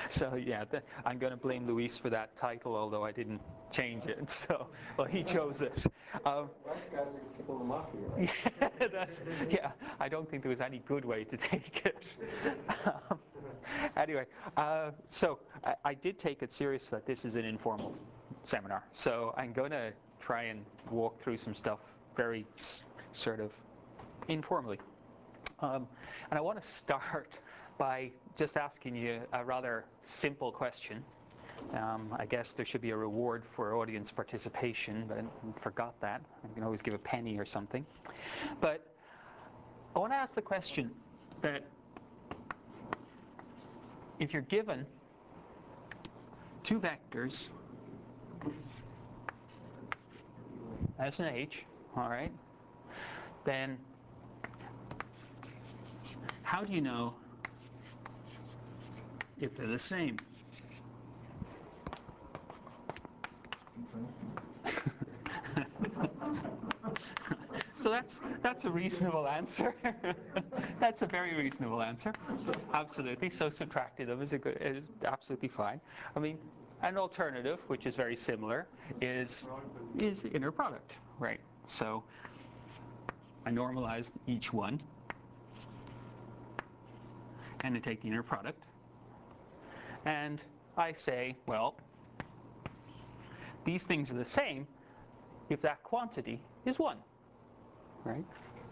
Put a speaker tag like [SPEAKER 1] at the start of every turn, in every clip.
[SPEAKER 1] So yeah, I'm going to blame Luis for that title, although I didn't change it. So, well, he chose it.
[SPEAKER 2] Nice guys are kicking them off here. Right?
[SPEAKER 1] Yeah, I don't think there was any good way to take it. Anyway, so I did take it seriously that this is an informal seminar. So I'm going to try and walk through some stuff very sort of informally. And I want to start by just asking you a rather simple question. I guess there should be a reward for audience participation, but I forgot that. I can always give a penny or something. But I want to ask the question that if you're given two vectors, S and H, all right, then how do you know if they're the same? So that's a reasonable answer. That's a very reasonable answer. Absolutely. So subtracting them is absolutely fine. I mean, an alternative, which is very similar, is inner product, right? So I normalized each one, and I take the inner product, and I say, well, these things are the same if that quantity is 1, right?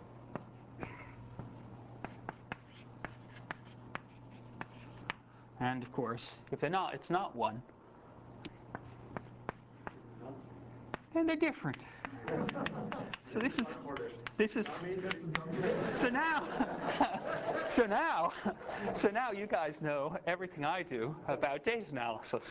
[SPEAKER 1] And of course, if they're not, it's not 1. And they're different. So this is so now you guys know everything I do about data analysis.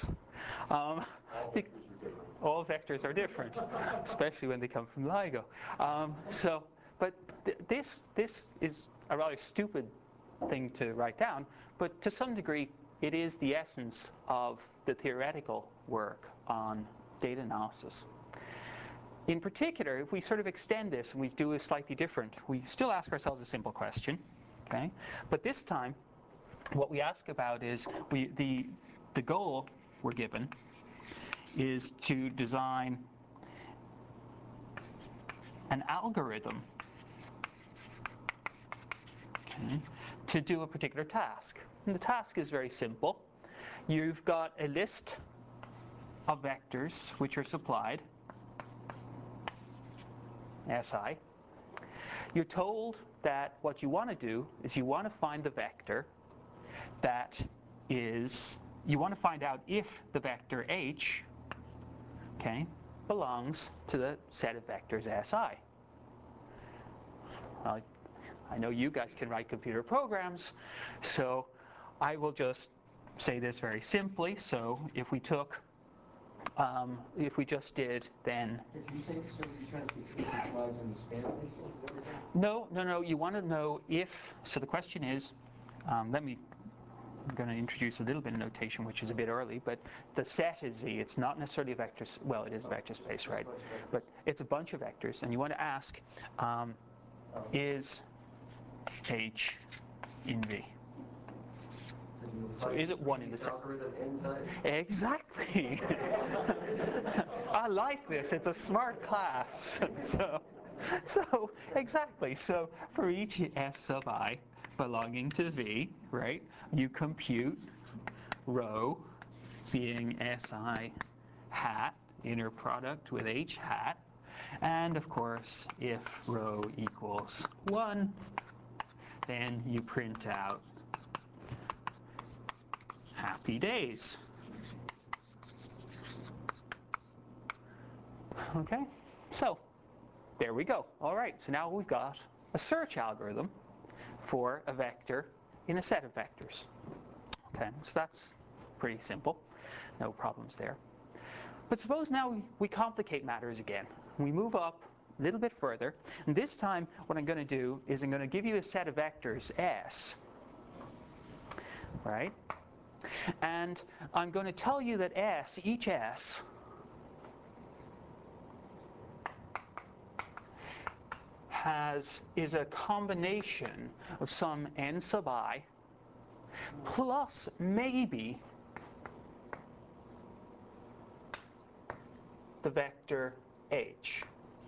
[SPEAKER 1] All vectors are different, especially when they come from LIGO. But this is a rather stupid thing to write down, but to some degree it is the essence of the theoretical work on data analysis. In particular, if we sort of extend this and we do a slightly different, we still ask ourselves a simple question, okay? But this time, what we ask about is the goal we're given is to design an algorithm, okay, to do a particular task. And the task is very simple. You've got a list of vectors which are supplied, SI. You're told that what you want to do is you want to find the vector that is, you want to find out if the vector H, okay, belongs to the set of vectors SI. Well, I know you guys can write computer programs, so I will just say this very simply. So if we took if we just did then.
[SPEAKER 2] Did you say so you're trying to speak to the slides in the span basis?
[SPEAKER 1] No. You want to know if. So the question is, I'm going to introduce a little bit of notation, which is a bit early, but the set is V. It's not necessarily a vector. Well, it is a vector space, right? But it's a bunch of vectors, and you want to ask, is H in V? So is it 1 in the set? Exactly. I like this. It's a smart class. So exactly. So for each S sub I belonging to V, right, you compute rho being SI hat, inner product with H hat. And of course, if rho equals 1, then you print out happy days. Okay, so there we go. All right, so now we've got a search algorithm for a vector in a set of vectors. Okay, so that's pretty simple. No problems there. But suppose now we complicate matters again. We move up a little bit further. And this time, what I'm going to do is I'm going to give you a set of vectors S, right? And I'm going to tell you that S, each S, is a combination of some n sub I plus maybe the vector h.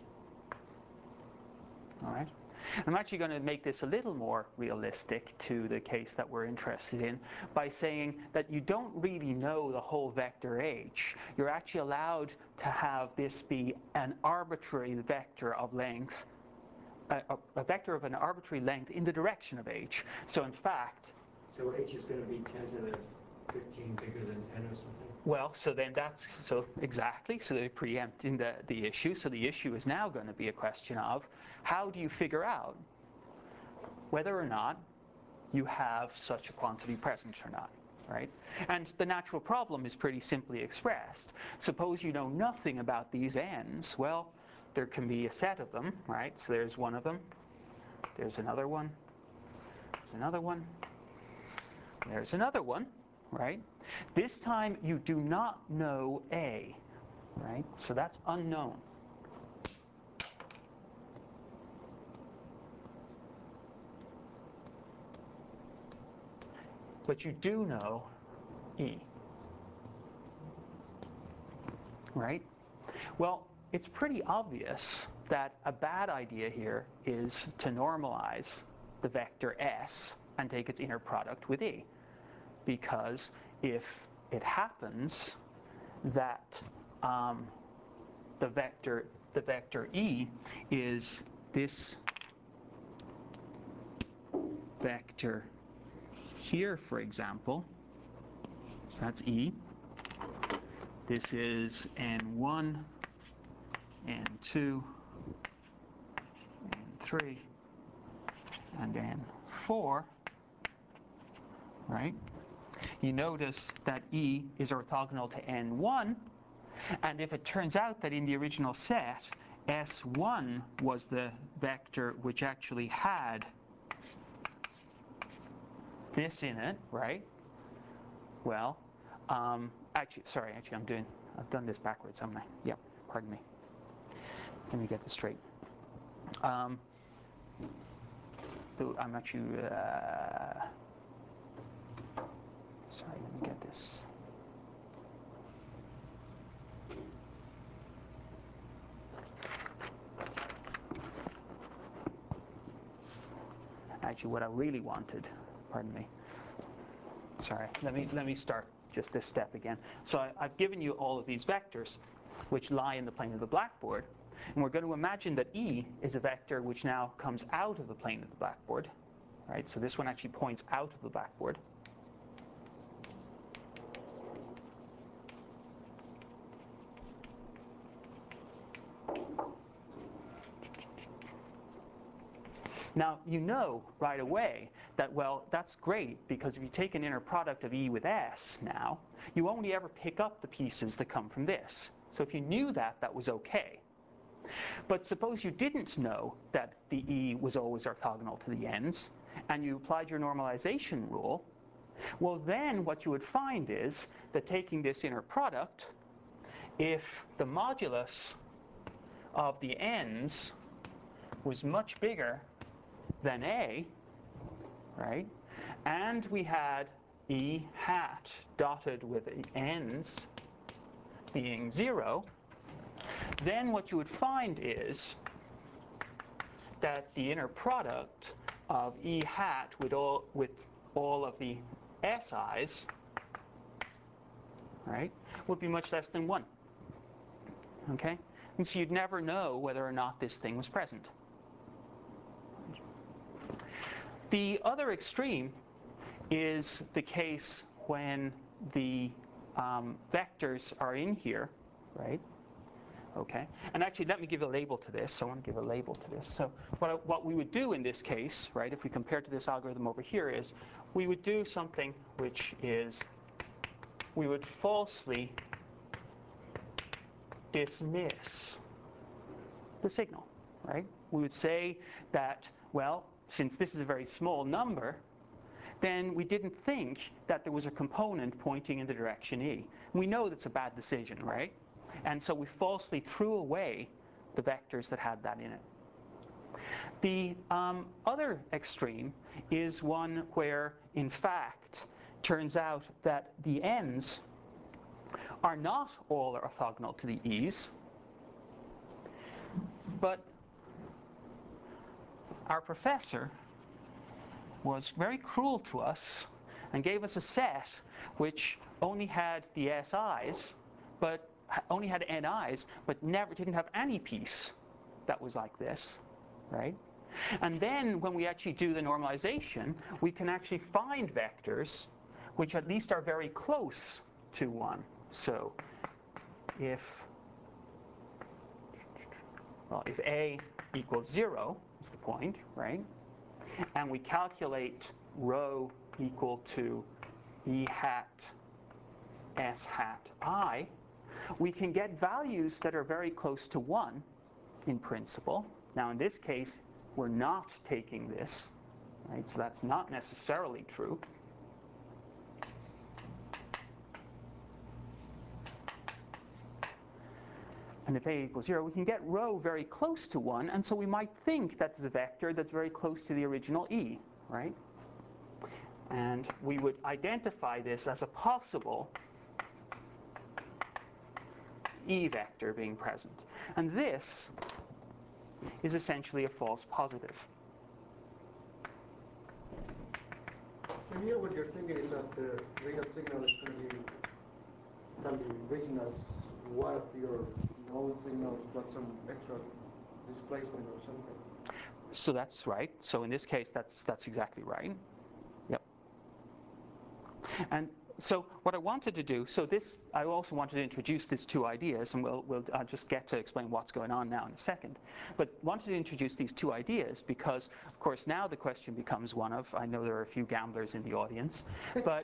[SPEAKER 1] All right. I'm actually going to make this a little more realistic to the case that we're interested in by saying that you don't really know the whole vector h. You're actually allowed to have this be an arbitrary vector of length, a vector of an arbitrary length in the direction of h. So in fact...
[SPEAKER 3] So h is going to be 10 to the 15 bigger than 10 or something?
[SPEAKER 1] Well, so then exactly, so they're preempting the issue. So the issue is now going to be a question of how do you figure out whether or not you have such a quantity present or not, right? And the natural problem is pretty simply expressed. Suppose you know nothing about these n's. Well, there can be a set of them, right? So there's one of them, there's another one, there's another one, there's another one, right? This time you do not know A, right? So that's unknown. But you do know E, right? Well, it's pretty obvious that a bad idea here is to normalize the vector S and take its inner product with E. Because if it happens that the vector E is this vector here, for example, so that's E. This is N1, N2, N3, and N4, right? You notice that E is orthogonal to N1, and if it turns out that in the original set, S1 was the vector which actually had this in it, right? Well, actually, I've done this backwards, haven't I? Yep, pardon me. Let me get this straight. I'm actually, sorry, let me get this. Actually, what I really wanted, pardon me. Sorry, let me start just this step again. So I've given you all of these vectors which lie in the plane of the blackboard, and we're going to imagine that E is a vector which now comes out of the plane of the blackboard, right? So this one actually points out of the blackboard. Now, you know right away that, well, that's great, because if you take an inner product of E with S now, you only ever pick up the pieces that come from this. So if you knew that, that was okay. But suppose you didn't know that the E was always orthogonal to the n's, and you applied your normalization rule, well then what you would find is that taking this inner product, if the modulus of the n's was much bigger than A, right? And we had E hat dotted with the n's being 0, then what you would find is that the inner product of E hat with all of the SI's, right, would be much less than 1. Okay? And so you'd never know whether or not this thing was present. The other extreme is the case when the vectors are in here, right? Okay, and actually let me give a label to this. I want to give a label to this. So what we would do in this case, right, if we compare to this algorithm over here, is we would do something which is, we would falsely dismiss the signal, right? We would say that, well, since this is a very small number, then we didn't think that there was a component pointing in the direction E. We know that's a bad decision, right? And so we falsely threw away the vectors that had that in it. The other extreme is one where, in fact, turns out that the n's are not all orthogonal to the e's, But our professor was very cruel to us and gave us a set which only had the SIs, but only had NIs, but never didn't have any piece that was like this, right? And then when we actually do the normalization, we can actually find vectors which at least are very close to 1. So if A equals 0 is the point, right? And we calculate rho equal to E hat S hat I, we can get values that are very close to 1 in principle. Now in this case, we're not taking this, right? So that's not necessarily true. And if A equals 0, we can get rho very close to 1, and so we might think that's a vector that's very close to the original E, right? And we would identify this as a possible E vector being present. And this is essentially a false positive.
[SPEAKER 2] And here what you're thinking is that the rate of signal is going to be can be written as one of your known signals plus some extra displacement or something.
[SPEAKER 1] So that's right. So in this case, that's exactly right. Yep. And so what I wanted to do, so this, I also wanted to introduce these two ideas, and we'll just get to explain what's going on now in a second. But wanted to introduce these two ideas because, of course, now the question becomes one of, I know there are a few gamblers in the audience, but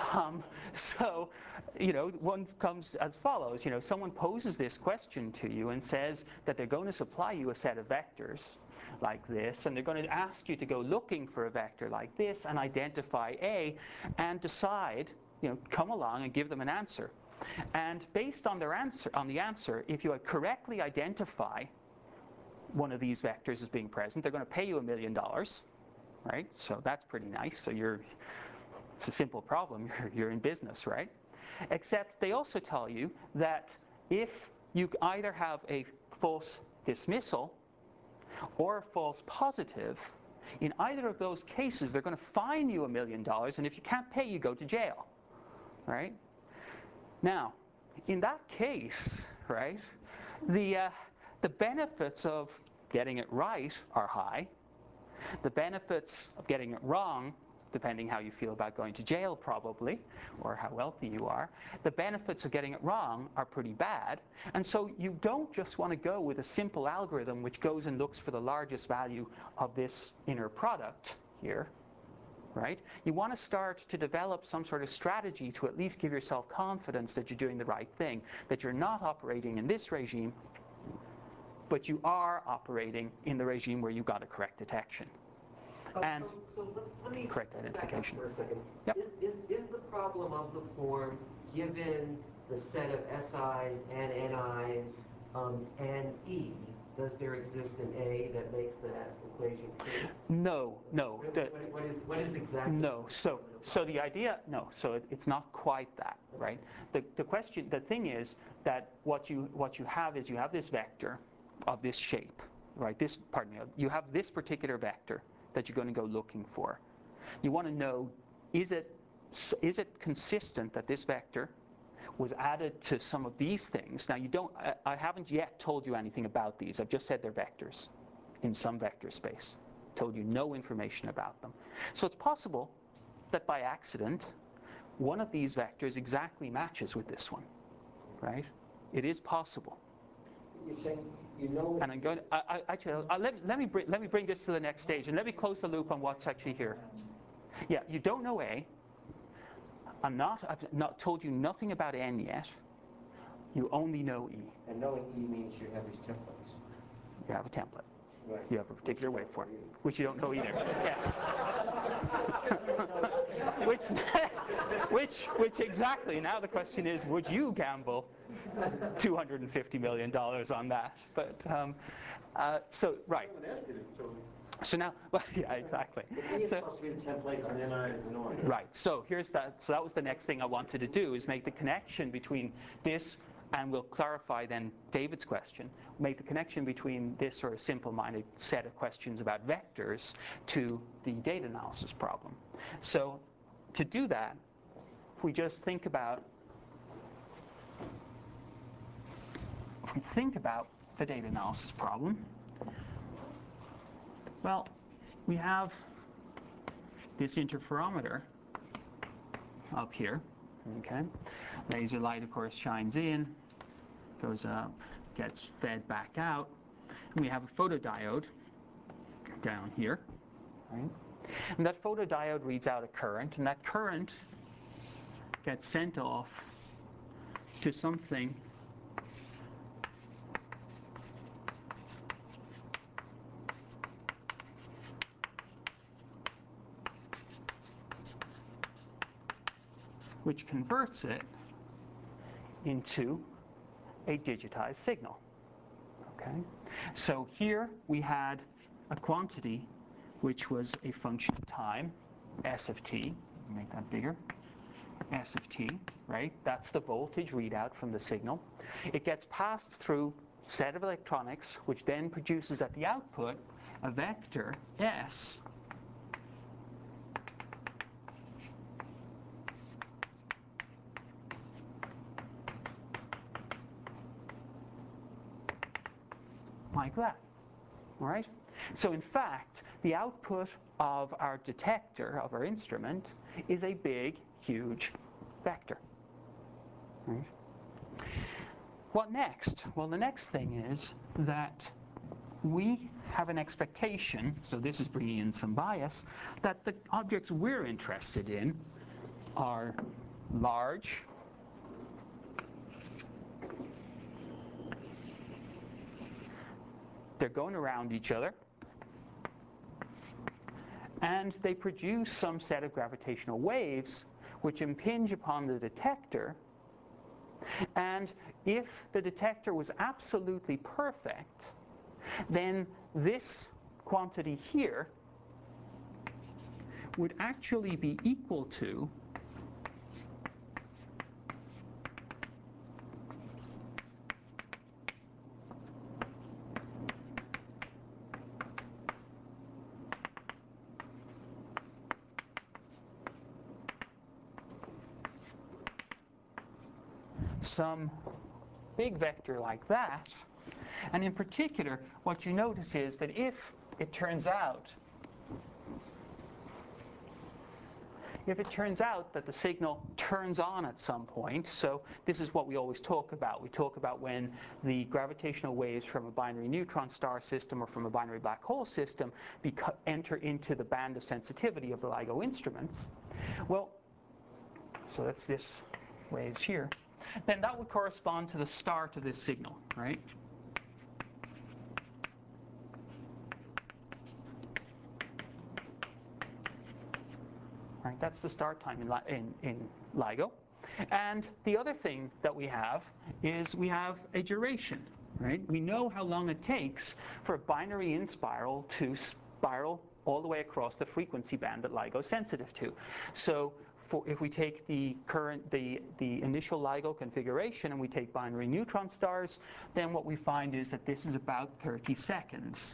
[SPEAKER 1] so, one comes as follows. Someone poses this question to you and says that they're going to supply you a set of vectors like this, and they're going to ask you to go looking for a vector like this and identify A and decide, come along and give them an answer. And based on their answer, if you correctly identify one of these vectors as being present, they're going to pay you $1 million, right? So that's pretty nice. So it's a simple problem. You're in business, right? Except they also tell you that if you either have a false dismissal or a false positive, in either of those cases, they're going to fine you $1 million, and if you can't pay, you go to jail, right? Now, in that case, right, the benefits of getting it right are high. The benefits of getting it wrong, depending how you feel about going to jail probably, or how wealthy you are, the benefits of getting it wrong are pretty bad. And so you don't just want to go with a simple algorithm which goes and looks for the largest value of this inner product here, right? You want to start to develop some sort of strategy to at least give yourself confidence that you're doing the right thing, that you're not operating in this regime, but you are operating in the regime where you got a correct detection. And
[SPEAKER 4] so let me
[SPEAKER 1] correct identification.
[SPEAKER 4] Back up for a second.
[SPEAKER 1] Yep.
[SPEAKER 4] Is the problem of the form, given the set of SIs and NIs and E, does there exist an A that makes that equation true?
[SPEAKER 1] No.
[SPEAKER 4] What is exactly?
[SPEAKER 1] No. So the idea, no. So it's not quite that, right? The thing is that what you have is you have this vector of this shape, right? You have this particular vector that you're going to go looking for. You want to know, is it consistent that this vector was added to some of these things? Now I haven't yet told you anything about these. I've just said they're vectors in some vector space. Told you no information about them. So it's possible that by accident, one of these vectors exactly matches with this one, right? It is possible.
[SPEAKER 2] You're saying
[SPEAKER 1] And I'm going. Let me bring this to the next stage, and let me close the loop on what's actually here. Yeah, you don't know A. I've not told you nothing about N yet. You only know E.
[SPEAKER 2] And knowing E means you have these templates.
[SPEAKER 1] You have a template.
[SPEAKER 2] Right.
[SPEAKER 1] You have a particular waveform, which you don't know either. Yes. which exactly? Now the question is, would you gamble $250 million on that? But so right. So now, well, yeah, exactly.
[SPEAKER 2] E is supposed to be the templates, and NI is the norm.
[SPEAKER 1] Right. So here's that. So that was the next thing I wanted to do, is make the connection between this and we'll clarify then David's question, make the connection between this sort of simple-minded set of questions about vectors to the data analysis problem. So to do that, if we just think about the data analysis problem, well, we have this interferometer up here, okay? Laser light, of course, shines in, goes up, gets fed back out. And we have a photodiode down here, right? And that photodiode reads out a current, and that current gets sent off to something which converts it into a digitized signal. Okay? So here we had a quantity which was a function of time, S of t. Make that bigger. S of t, right? That's the voltage readout from the signal. It gets passed through a set of electronics, which then produces at the output a vector S like that, all right? So in fact, the output of our detector, of our instrument, is a big, huge vector, right? What next? Well, the next thing is that we have an expectation, so this is bringing in some bias, that the objects we're interested in are large, they're going around each other, and they produce some set of gravitational waves which impinge upon the detector. And if the detector was absolutely perfect, then this quantity here would actually be equal to some big vector like that. And in particular, what you notice is that if it turns out that the signal turns on at some point, so this is what we always talk about. We talk about when the gravitational waves from a binary neutron star system or from a binary black hole system enter into the band of sensitivity of the LIGO instruments. Well, so that's this waves here. Then that would correspond to the start of this signal, right? Right, that's the start time in LIGO. And the other thing that we have is we have a duration, right? We know how long it takes for a binary in-spiral to spiral all the way across the frequency band that LIGO is sensitive to. So if we take the initial LIGO configuration and we take binary neutron stars, then what we find is that this is about 30 seconds.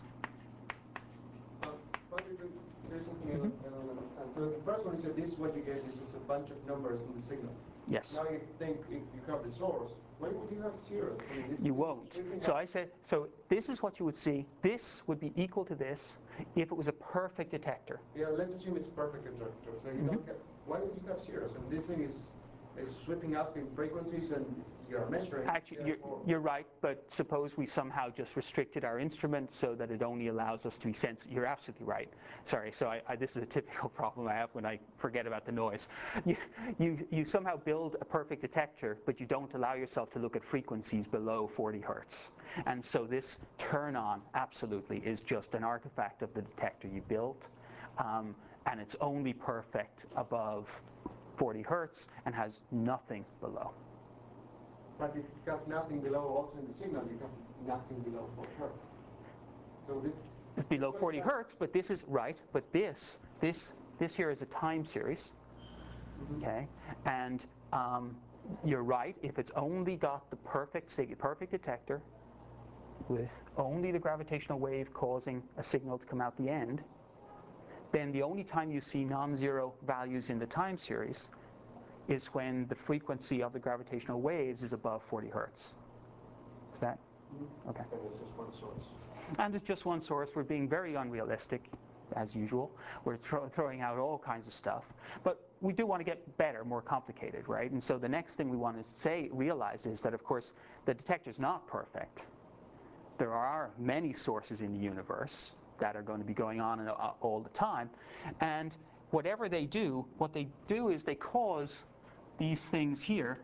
[SPEAKER 2] There's something I don't understand. So the first one is that this is what you get. This is a bunch of numbers in the signal.
[SPEAKER 1] Yes.
[SPEAKER 2] Now you think if you have the source, why would you have zeros? I mean,
[SPEAKER 1] You won't. So I said, so this is what you would see. This would be equal to this if it was a perfect detector.
[SPEAKER 2] Yeah, let's assume it's a perfect detector. So you don't have, why would you have zeros? And this thing is sweeping up in frequencies and you're measuring.
[SPEAKER 1] Actually, you're right, but suppose we somehow just restricted our instrument so that it only allows us to be sensitive. You're absolutely right. Sorry, so this is a typical problem I have when I forget about the noise. You somehow build a perfect detector, but you don't allow yourself to look at frequencies below 40 hertz. And so this turn on absolutely is just an artifact of the detector you built, and it's only perfect above 40 hertz and has nothing below.
[SPEAKER 2] But if it has nothing below also in the signal, you have nothing below 40 hertz. So this
[SPEAKER 1] below 40 hertz, but this is right, but this here is a time series, okay? And you're right. If it's only got the perfect detector with only the gravitational wave causing a signal to come out the end, then the only time you see non-zero values in the time series is when the frequency of the gravitational waves is above 40 hertz. Is that? Okay.
[SPEAKER 2] And there's just one source.
[SPEAKER 1] And it's just one source. We're being very unrealistic, as usual. We're throwing out all kinds of stuff. But we do want to get better, more complicated, right? And so the next thing we want to realize is that, of course, the detector's not perfect. There are many sources in the universe that are going to be going on all the time. And whatever they do, what they do is they cause these things here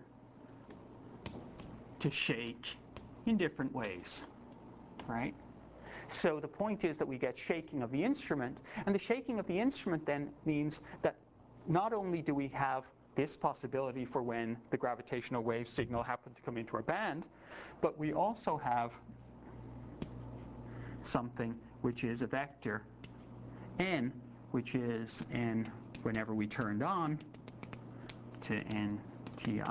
[SPEAKER 1] to shake in different ways, right? So the point is that we get shaking of the instrument, and the shaking of the instrument then means that not only do we have this possibility for when the gravitational wave signal happened to come into our band, but we also have something which is a vector n, which is n whenever we turned on to n ti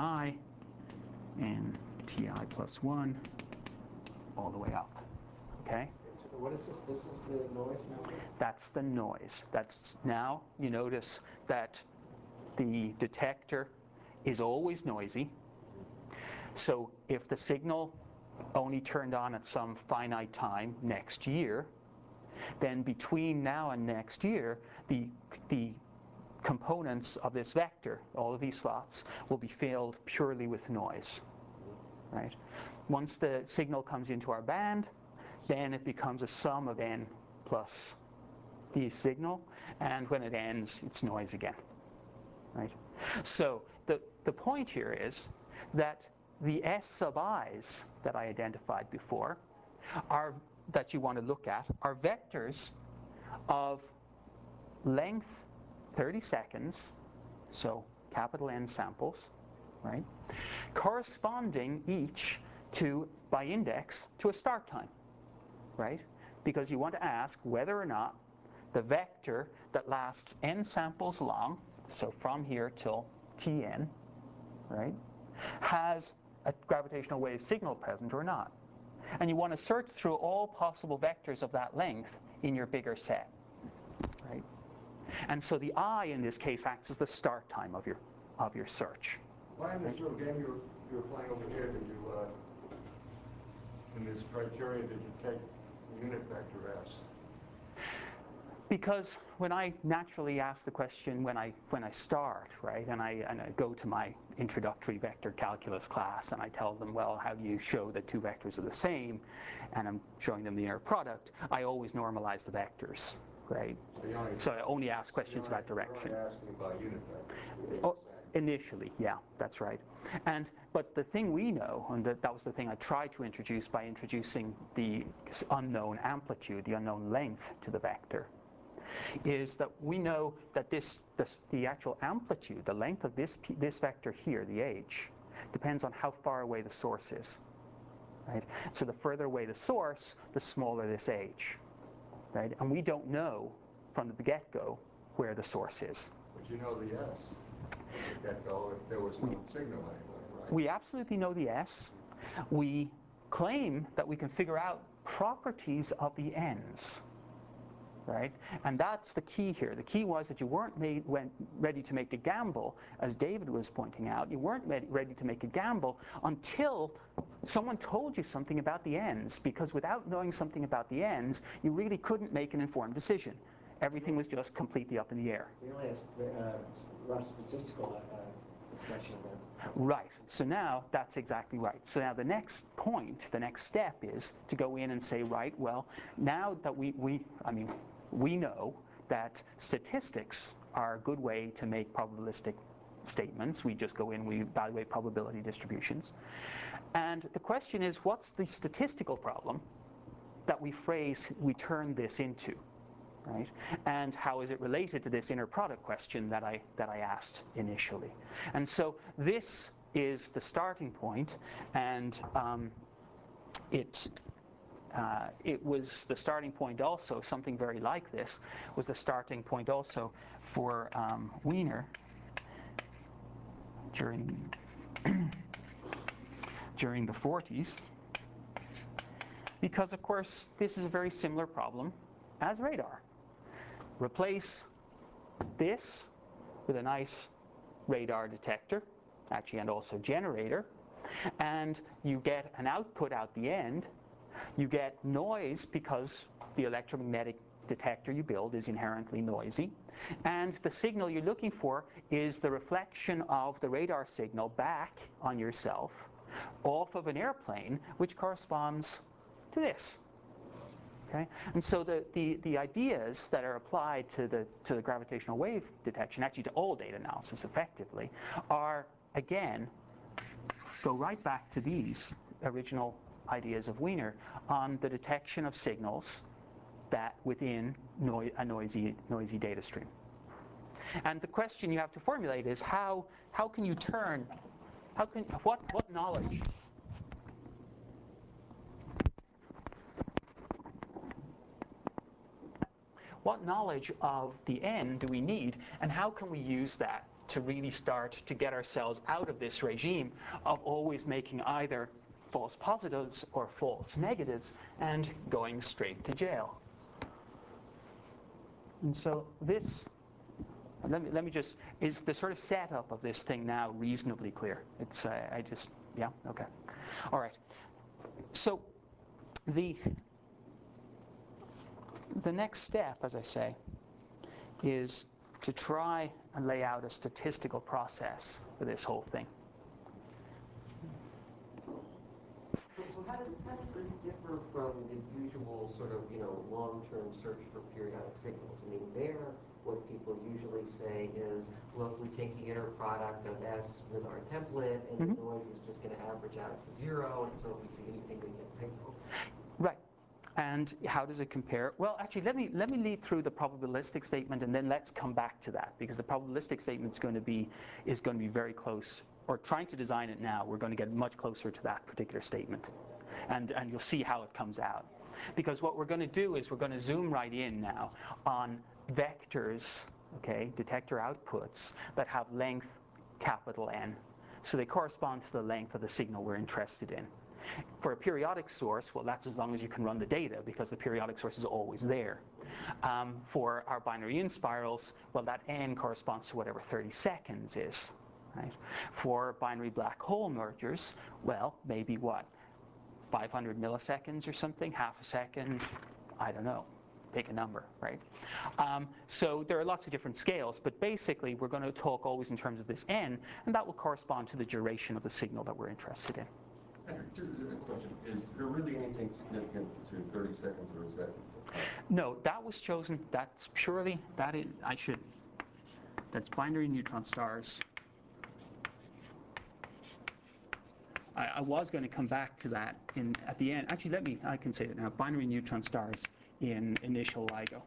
[SPEAKER 1] plus 1 all the way up. Okay?
[SPEAKER 2] So what is this? This is the noise now?
[SPEAKER 1] That's the noise. That's now you notice that the detector is always noisy. So if the signal only turned on at some finite time next year, then between now and next year, the components of this vector, all of these slots, will be filled purely with noise, right? Once the signal comes into our band, then it becomes a sum of n plus the signal, and when it ends, it's noise again, right? So the point here is that the S sub i's that I identified before that you want to look at are vectors of length 30 seconds, so capital N samples, right? Corresponding each to, by index, to a start time, right? Because you want to ask whether or not the vector that lasts n samples long, so from here till Tn, right, has a gravitational wave signal present or not. And you want to search through all possible vectors of that length in your bigger set, right? And so the I in this case acts as the start time of your search.
[SPEAKER 2] Why in this little game you were playing over here did you, in this criteria, did you take unit vector S?
[SPEAKER 1] Because when I naturally ask the question when I start, right, and I go to my introductory vector calculus class and I tell them, well, how do you show that two vectors are the same, and I'm showing them the inner product, I always normalize the vectors, right? So I only ask questions about direction.
[SPEAKER 2] You're only asking about unit vector.
[SPEAKER 1] Oh, initially, yeah, that's right. But the thing we know, and that was the thing I tried to introduce by introducing the unknown amplitude, the unknown length to the vector, is that we know that the actual amplitude, the length of this vector here, the h, depends on how far away the source is, right? So the further away the source, the smaller this h, right? And we don't know from the get-go where the source is.
[SPEAKER 2] But you know the S at the get-go if there was no signal anyway, right?
[SPEAKER 1] We absolutely know the S. We claim that we can figure out properties of the n's, right? And that's the key here. The key was that you weren't ready to make a gamble, as David was pointing out. You weren't ready to make a gamble until someone told you something about the n's, because without knowing something about the n's, you really couldn't make an informed decision. Everything was just completely up in the air.
[SPEAKER 5] We only have rough statistical discussion of that.
[SPEAKER 1] Right. So now that's exactly right. So now the next point, the next step is to go in and say, right, well, now that we know that statistics are a good way to make probabilistic statements. We just go in, we evaluate probability distributions. And the question is, what's the statistical problem that we turn this into? Right? And how is it related to this inner product question that I asked initially? And so this is the starting point, and it was the starting point also, something very like this, was the starting point also for Wiener during during the 40s, because of course this is a very similar problem as radar. Replace this with a nice radar detector, actually, and also generator, and you get an output out the end. You get noise because the electromagnetic detector you build is inherently noisy, and the signal you're looking for is the reflection of the radar signal back on yourself off of an airplane, which corresponds to this. Okay? And so the ideas that are applied to the gravitational wave detection, actually to all data analysis effectively, are, again, go right back to these original ideas of Wiener on the detection of signals that within a noisy data stream. And the question you have to formulate is how can you turn, what knowledge of the N do we need, and how can we use that to really start to get ourselves out of this regime of always making either false positives or false negatives and going straight to jail. And so this, let me just, is the sort of setup of this thing now reasonably clear? It's, yeah, okay. All right. So the next step, as I say, is to try and lay out a statistical process for this whole thing.
[SPEAKER 4] So how does this differ from the usual sort of, long-term search for periodic signals? I mean, what people usually say is, look, we take the inner product of S with our template, and the noise is just going to average out to 0, and so if we see anything, we get signal.
[SPEAKER 1] Right. And how does it compare? Well, actually, let me lead through the probabilistic statement, and then let's come back to that, because the probabilistic statement is going to be very close. Or trying to design it now, we're going to get much closer to that particular statement, and you'll see how it comes out. Because what we're going to do is we're going to zoom right in now on vectors, okay, detector outputs that have length capital N, so they correspond to the length of the signal we're interested in. For a periodic source, well, that's as long as you can run the data, because the periodic source is always there. For our binary inspirals, well, that N corresponds to whatever 30 seconds is. Right? For binary black hole mergers, well, maybe what? 500 milliseconds or something, half a second, I don't know. Pick a number, right? So there are lots of different scales, but basically we're going to talk always in terms of this N, and that will correspond to the duration of the signal that we're interested in.
[SPEAKER 6] Just a question. Is there really anything significant to 30 seconds, or is that?
[SPEAKER 1] No, that was chosen. That's purely, that's binary neutron stars. I was going to come back to that at the end. Actually, I can say it now. Binary neutron stars in initial LIGO.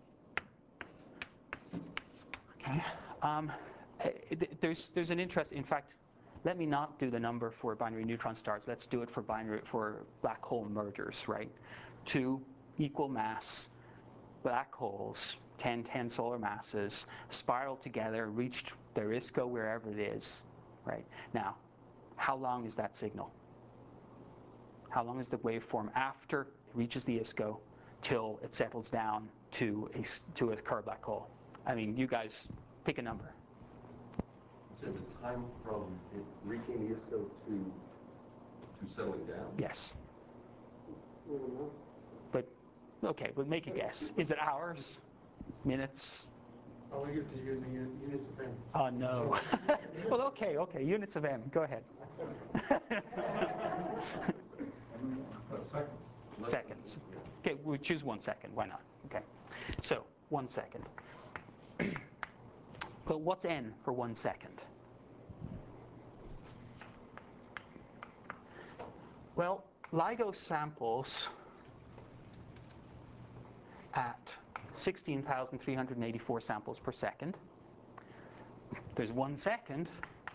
[SPEAKER 1] Okay. There's an interest. In fact, let me not do the number for binary neutron stars. Let's do it for black hole mergers, right? 2 equal mass black holes, 10 solar masses, spiral together, reach their ISCO wherever it is, right? Now, how long is that signal? How long is the waveform after it reaches the ISCO till it settles down to a Kerr black hole? I mean, you guys pick a number.
[SPEAKER 6] So the time from it reaching the ISCO to settling down?
[SPEAKER 1] Yes. But, okay, we'll make a guess. Is it hours? Minutes?
[SPEAKER 2] I'll give it to you in units of M.
[SPEAKER 1] Oh, no. Well, okay, units of M. Go ahead.
[SPEAKER 6] Seconds.
[SPEAKER 1] Seconds. Okay, we'll choose 1 second. Why not? Okay. So, 1 second. Well, what's N for 1 second? Well, LIGO samples at 16,384 samples per second. There's 1 second,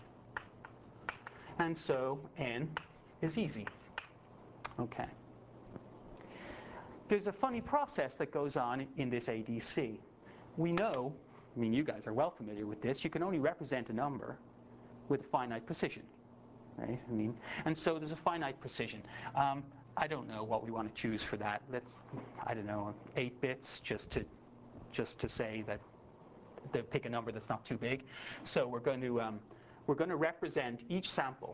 [SPEAKER 1] and so N is easy. Okay. There's a funny process that goes on in this ADC. We know, I mean, you guys are well familiar with this, you can only represent a number with a finite precision. right? I mean, and so there's a finite precision. I don't know what we want to choose for that. I don't know, 8 bits just to say that to pick a number that's not too big. So we're going to represent each sample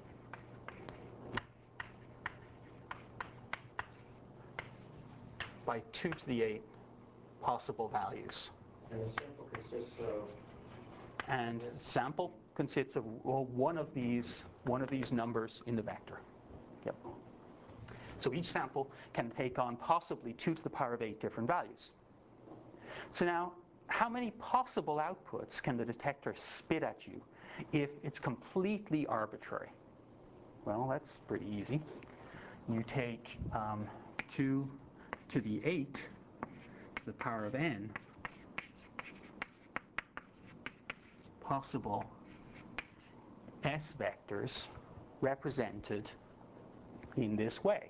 [SPEAKER 1] by 2 to the 8 possible values.
[SPEAKER 5] And the sample consists of.
[SPEAKER 1] And sample consists of one of these numbers in the vector. Yep. So each sample can take on possibly 2 to the power of 8 different values. So now, how many possible outputs can the detector spit at you if it's completely arbitrary? Well, that's pretty easy. You take 2 to the 8 to the power of n possible S vectors represented in this way.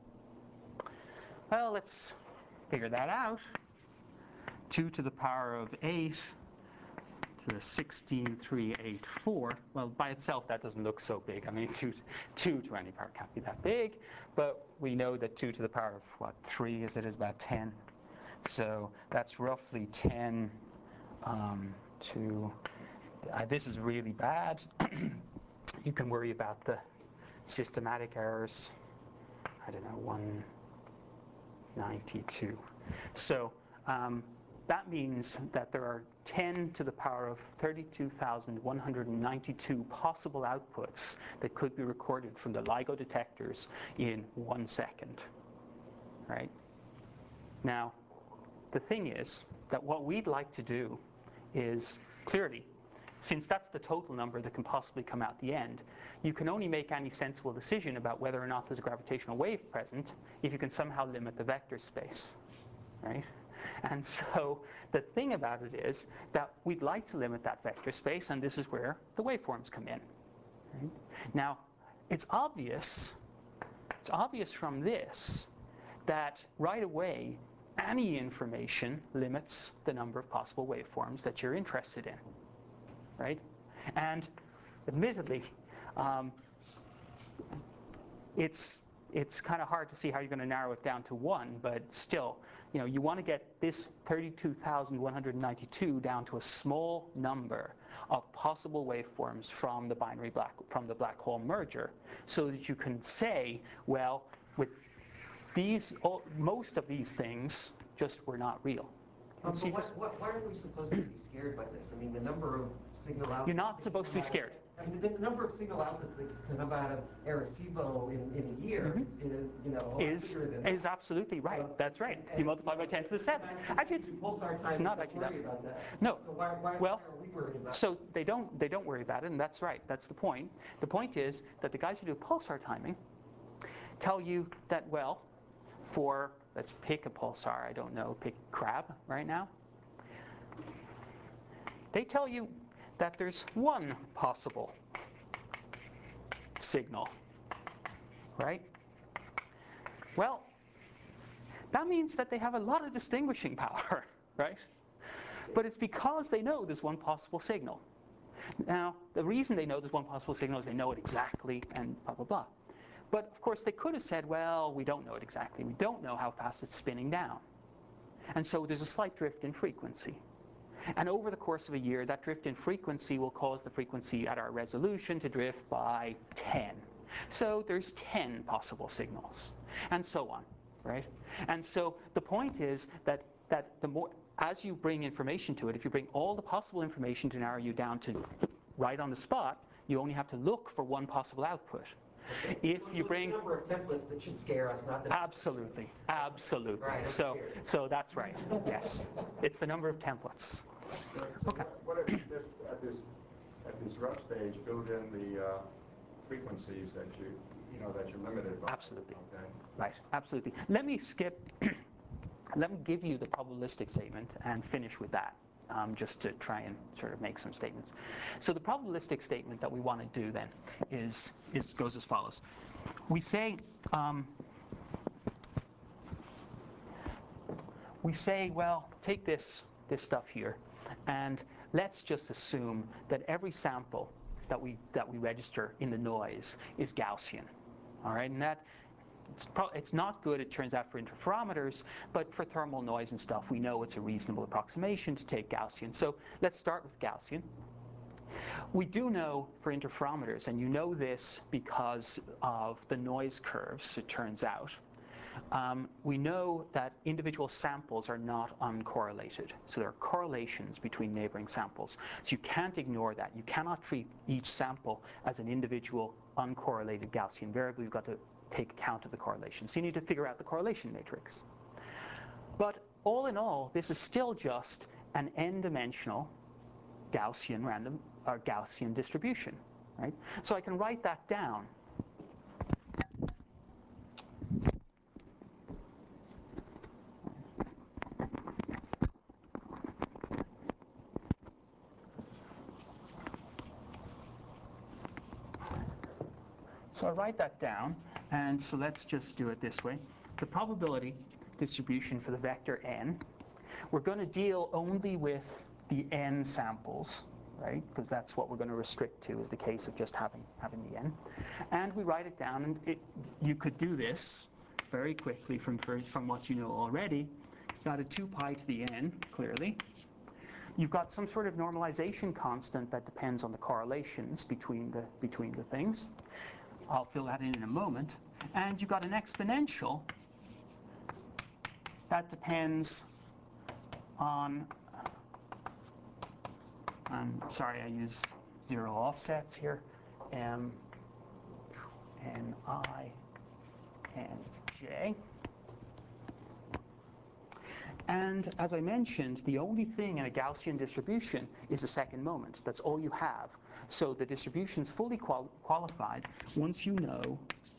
[SPEAKER 1] Well, let's figure that out. 2 to the power of 8 to the 16,384. Well, by itself, that doesn't look so big. I mean, 2 to any power can't be that big. But we know that 2 to the power of, what, 3 is about 10. So that's roughly 10 to... this is really bad. You can worry about the systematic errors. I don't know, 192. So that means that there are 10 to the power of 32,192 possible outputs that could be recorded from the LIGO detectors in 1 second. Right? Now, the thing is that what we'd like to do is, clearly, since that's the total number that can possibly come out the end, you can only make any sensible decision about whether or not there's a gravitational wave present if you can somehow limit the vector space, right? And so the thing about it is that we'd like to limit that vector space, and this is where the waveforms come in. Right? Now, it's obvious from this that right away any information limits the number of possible waveforms that you're interested in. Right? And admittedly, it's kind of hard to see how you're going to narrow it down to 1, but still, you want to get this 32,192 down to a small number of possible waveforms from the black hole merger, so that you can say, well, with most of these things just were not real.
[SPEAKER 4] But why are we supposed to be scared by this? I mean, the number of signal outputs...
[SPEAKER 1] You're not supposed to be scared.
[SPEAKER 4] I mean, the number of signal outputs that can come out of Arecibo in a year is a lot bigger than that.
[SPEAKER 1] Is absolutely right. That's right. You multiply by 10 to the 7th. Actually, it's not actually that.
[SPEAKER 4] About that.
[SPEAKER 1] No.
[SPEAKER 4] So why are we worried about it?
[SPEAKER 1] So they don't worry about it, and that's right. That's the point. The point is that the guys who do pulsar timing tell you that, well, for, let's pick a pulsar, I don't know, pick Crab right now. They tell you that there's one possible signal, right? Well, that means that they have a lot of distinguishing power, right? But it's because they know there's one possible signal. Now, the reason they know there's one possible signal is they know it exactly and blah, blah, blah. But of course, they could have said, well, we don't know it exactly. We don't know how fast it's spinning down. And so there's a slight drift in frequency. And over the course of a year, that drift in frequency will cause the frequency at our resolution to drift by 10. So there's 10 possible signals, and so on, right? And so the point is that the more, as you bring information to it, if you bring all the possible information to narrow you down to right on the spot, you only have to look for one possible output.
[SPEAKER 4] Okay.
[SPEAKER 1] If you bring
[SPEAKER 4] the number of templates that should scare us, not the
[SPEAKER 1] absolutely.
[SPEAKER 4] Right,
[SPEAKER 1] So that's right. Yes, it's the number of templates.
[SPEAKER 7] So
[SPEAKER 1] Okay.
[SPEAKER 7] what if at this rough stage build in the frequencies that you're limited by?
[SPEAKER 1] Absolutely.
[SPEAKER 7] Okay.
[SPEAKER 1] Right. Absolutely. Let me let me give you the probabilistic statement and finish with that, just to try and sort of make some statements. So the probabilistic statement that we want to do then goes as follows. We say, well, take this stuff here, and let's just assume that every sample that we register in the noise is Gaussian. All right, and that it's not good, it turns out, for interferometers, but for thermal noise and stuff, we know it's a reasonable approximation to take Gaussian. So let's start with Gaussian. We do know for interferometers, and you know this because of the noise curves, it turns out, we know that individual samples are not uncorrelated. So there are correlations between neighboring samples. So you can't ignore that. You cannot treat each sample as an individual uncorrelated Gaussian variable. You've got to take account of the correlation. So you need to figure out the correlation matrix. But all in all, this is still just an n-dimensional Gaussian random or Gaussian distribution, right? So I can write that down. So I write that down, and so let's just do it this way. The probability distribution for the vector n, we're going to deal only with the n samples, right? Because that's what we're going to restrict to, is the case of just having the n. And we write it down, and you could do this very quickly from what you know already. You've got a 2 pi to the n, clearly. You've got some sort of normalization constant that depends on the correlations between the things. I'll fill that in a moment. And you've got an exponential that depends on, I'm sorry, I use 0 offsets here, m, n, I, n, j. And as I mentioned, the only thing in a Gaussian distribution is the second moment. That's all you have. So the distribution's fully qualified once you know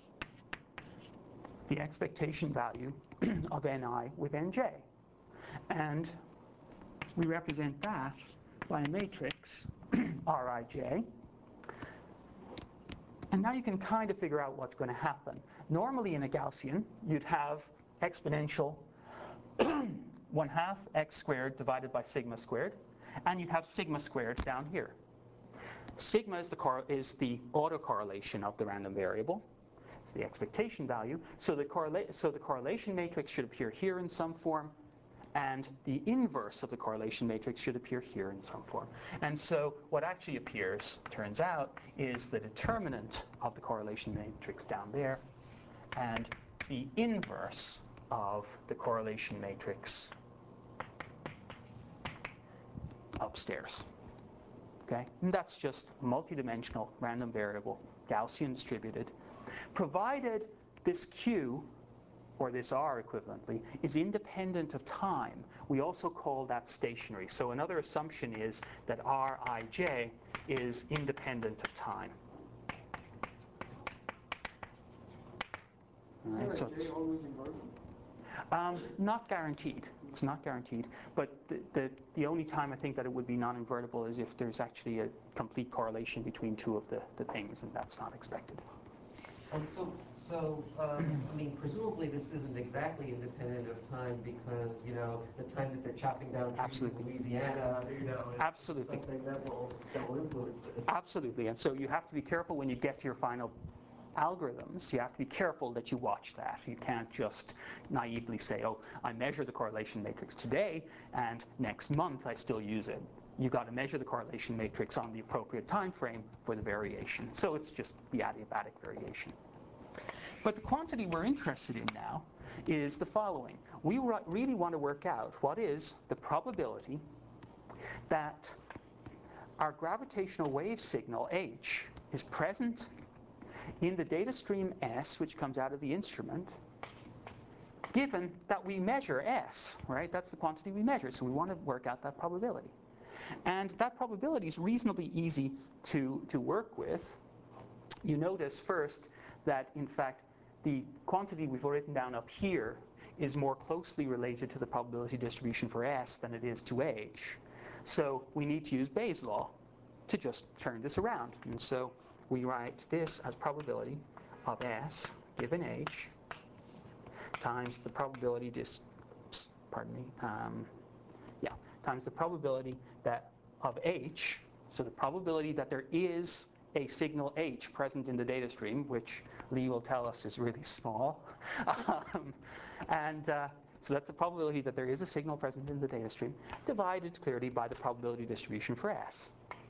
[SPEAKER 1] the expectation value of ni with nj. And we represent that by a matrix, Rij. And now you can kind of figure out what's going to happen. Normally in a Gaussian, you'd have exponential 1/2 x squared divided by sigma squared, and you'd have sigma squared down here. Sigma is the autocorrelation of the random variable. It's the expectation value. So the correlation matrix should appear here in some form, and the inverse of the correlation matrix should appear here in some form. And so what actually appears, turns out, is the determinant of the correlation matrix down there, and the inverse of the correlation matrix upstairs. Okay? And that's just multidimensional random variable, Gaussian distributed, provided this Q, or this R equivalently, is independent of time. We also call that stationary. So another assumption is that Rij is independent of time. All right, so
[SPEAKER 2] J always invertible?
[SPEAKER 1] Not guaranteed. It's not guaranteed. But the only time I think that it would be non-invertible is if there's actually a complete correlation between two of the things, and that's not expected.
[SPEAKER 4] And so I mean, presumably this isn't exactly independent of time because, you know, the time that they're chopping down trees in Louisiana, you know, is
[SPEAKER 1] Absolutely.
[SPEAKER 4] something that will influence this.
[SPEAKER 1] Absolutely. And so you have to be careful when you get to your final algorithms. You have to be careful that you watch that. You can't just naively say, oh, I measure the correlation matrix today, and next month I still use it. You've got to measure the correlation matrix on the appropriate time frame for the variation. So it's just the adiabatic variation. But the quantity we're interested in now is the following. We really want to work out what is the probability that our gravitational wave signal, H, is present in the data stream S, which comes out of the instrument, given that we measure S, right? That's the quantity we measure, so we want to work out that probability. And that probability is reasonably easy to work with. You notice first that, in fact, the quantity we've written down up here is more closely related to the probability distribution for S than it is to H. So we need to use Bayes' law to just turn this around. And so we write this as probability of S given H times the probability times the probability that of H, so the probability that there is a signal h present in the data stream, which Lee will tell us is really small. So that's the probability that there is a signal present in the data stream, divided clearly by the probability distribution for S.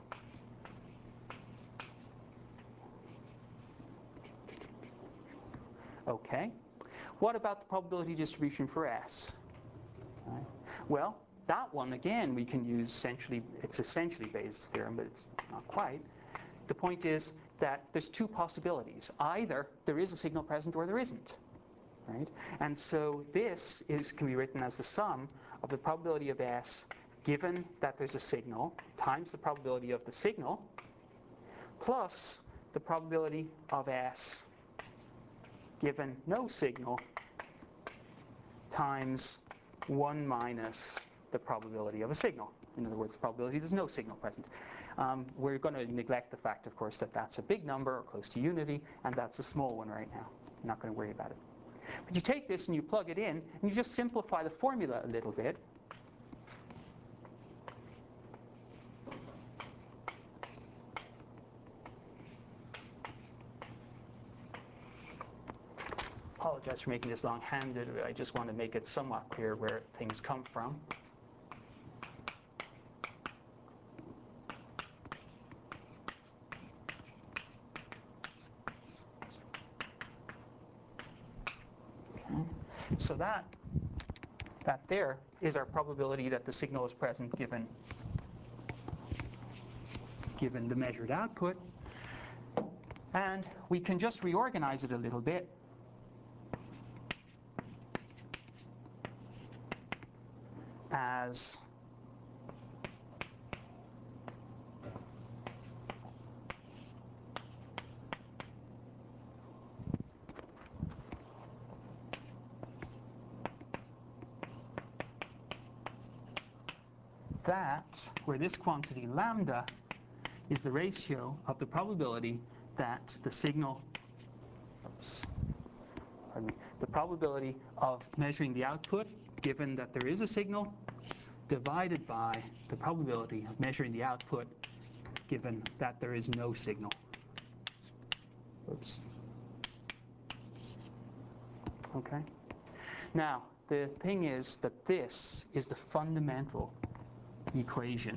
[SPEAKER 1] Okay. What about the probability distribution for S? Right. Well, that one, again, we can use it's essentially Bayes' theorem, but it's not quite. The point is that there's two possibilities. Either there is a signal present or there isn't. Right? And so this can be written as the sum of the probability of S given that there's a signal times the probability of the signal plus the probability of S given no signal times 1 minus the probability of a signal. In other words, the probability there's no signal present. We're going to neglect the fact, of course, that that's a big number or close to unity, and that's a small one right now. I'm not going to worry about it. But you take this and you plug it in, and you just simplify the formula a little bit. Apologize for making this long-handed. I just want to make it somewhat clear where things come from. Okay. So that there is our probability that the signal is present given the measured output. And we can just reorganize it a little bit. As that, where this quantity lambda is the ratio of the probability that the signal, the probability of measuring the output given that there is a signal divided by the probability of measuring the output given that there is no signal. Oops. Okay. Now, the thing is that this is the fundamental equation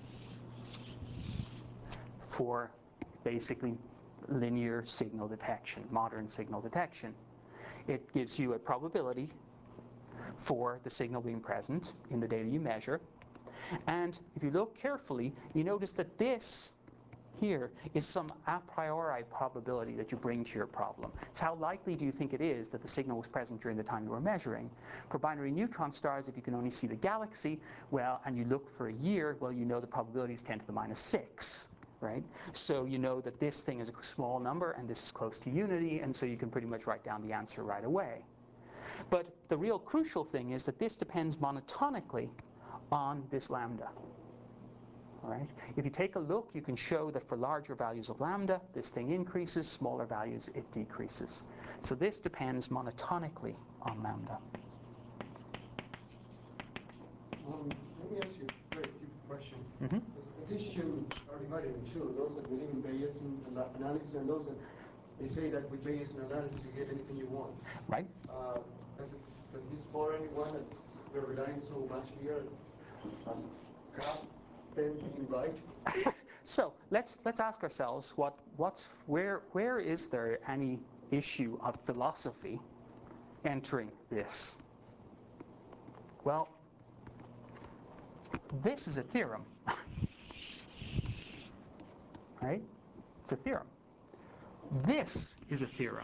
[SPEAKER 1] for basically linear signal detection, modern signal detection. It gives you a probability for the signal being present in the data you measure. And if you look carefully, you notice that this here is some a priori probability that you bring to your problem. So how likely do you think it is that the signal was present during the time you were measuring? For binary neutron stars, if you can only see the galaxy, well, and you look for a year, well, you know the probability is 10 to the minus 6. Right? So you know that this thing is a small number and this is close to unity, and so you can pretty much write down the answer right away. But the real crucial thing is that this depends monotonically on this lambda. All right? If you take a look, you can show that for larger values of lambda, this thing increases, smaller values, it decreases. So this depends monotonically on lambda.
[SPEAKER 2] Let me ask you a very stupid question.
[SPEAKER 1] Mm-hmm.
[SPEAKER 2] The statisticians are divided in two. Those that believe in Bayesian analysis and those that they say that with Bayesian analysis you get anything you want.
[SPEAKER 1] Right.
[SPEAKER 2] Does this bother anyone that we're relying so much here on graph them being right?
[SPEAKER 1] So let's ask ourselves where is there any issue of philosophy entering this? Well, this is a theorem. Right? It's a theorem. This is a theorem.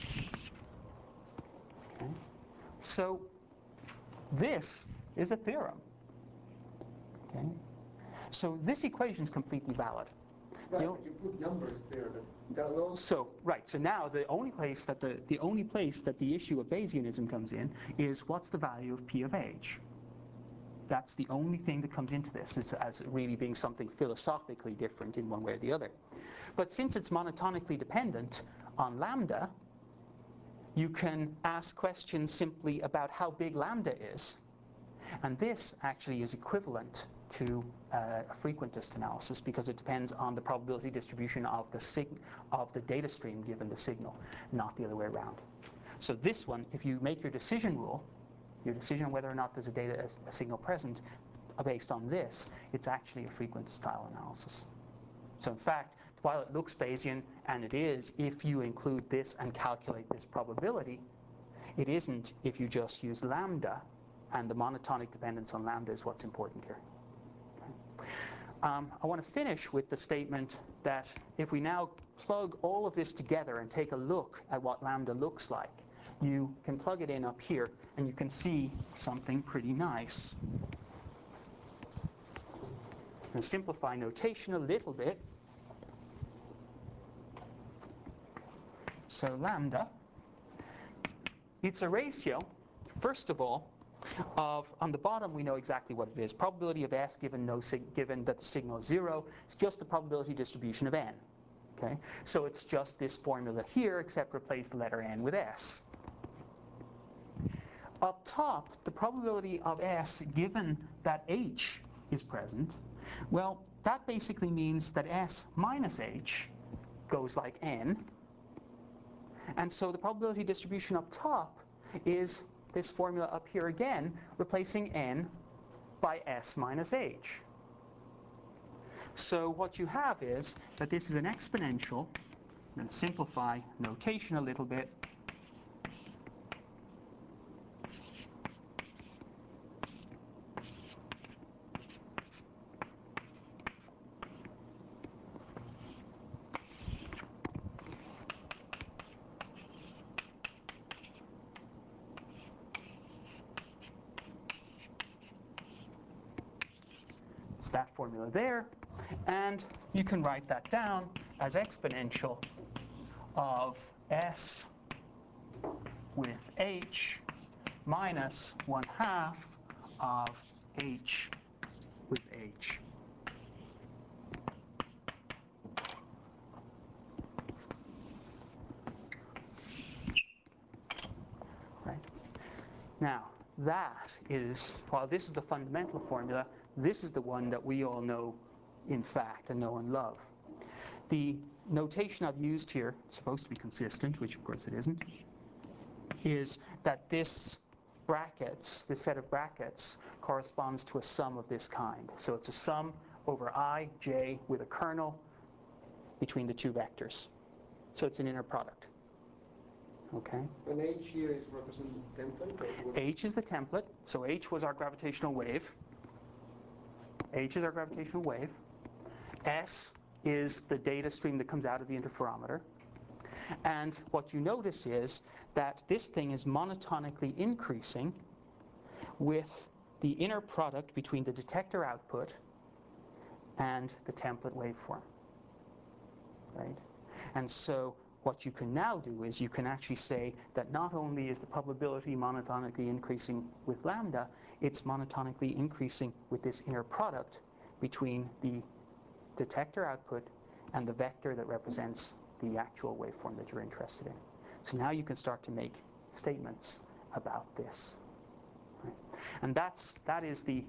[SPEAKER 1] Okay? So this is a theorem. Okay? So this equation is completely valid.
[SPEAKER 2] Right, you put numbers there.
[SPEAKER 1] So now the only place that the issue of Bayesianism comes in is what's the value of P of H. That's the only thing that comes into this as really being something philosophically different in one way or the other. But since it's monotonically dependent on lambda, you can ask questions simply about how big lambda is. And this actually is equivalent to a frequentist analysis because it depends on the probability distribution of the data stream given the signal, not the other way around. So this one, if you make your decision rule, your decision on whether or not there's a signal present, based on this, it's actually a frequentist style analysis. So in fact, while it looks Bayesian, and it is if you include this and calculate this probability, it isn't if you just use lambda, and the monotonic dependence on lambda is what's important here. I want to finish with the statement that if we now plug all of this together and take a look at what lambda looks like, you can plug it in up here and you can see something pretty nice. I'm going to simplify notation a little bit. So lambda, it's a ratio, first of all, of, on the bottom we know exactly what it is. Probability of S given that the signal is 0 is just the probability distribution of n. Okay? So it's just this formula here, except replace the letter n with S. Up top, the probability of S given that H is present, well, that basically means that S minus H goes like n. And so the probability distribution up top is this formula up here again, replacing n by S minus H. So what you have is that this is an exponential. I'm going to simplify notation a little bit. That formula there, and you can write that down as exponential of S with H minus 1/2 of H with H. Right. Now, that is, while this is the fundamental formula, this is the one that we all know, in fact, and know and love. The notation I've used here, it's supposed to be consistent, which of course it isn't, is that this brackets, this set of brackets, corresponds to a sum of this kind. So it's a sum over I, j, with a kernel between the two vectors. So it's an inner product. Okay.
[SPEAKER 2] And H here is representing the template?
[SPEAKER 1] H is the template. So H was our gravitational wave. H is our gravitational wave. S is the data stream that comes out of the interferometer. And what you notice is that this thing is monotonically increasing with the inner product between the detector output and the template waveform. Right? And so what you can now do is you can actually say that not only is the probability monotonically increasing with lambda, it's monotonically increasing with this inner product between the detector output and the vector that represents the actual waveform that you're interested in. So now you can start to make statements about this. Right? And that is the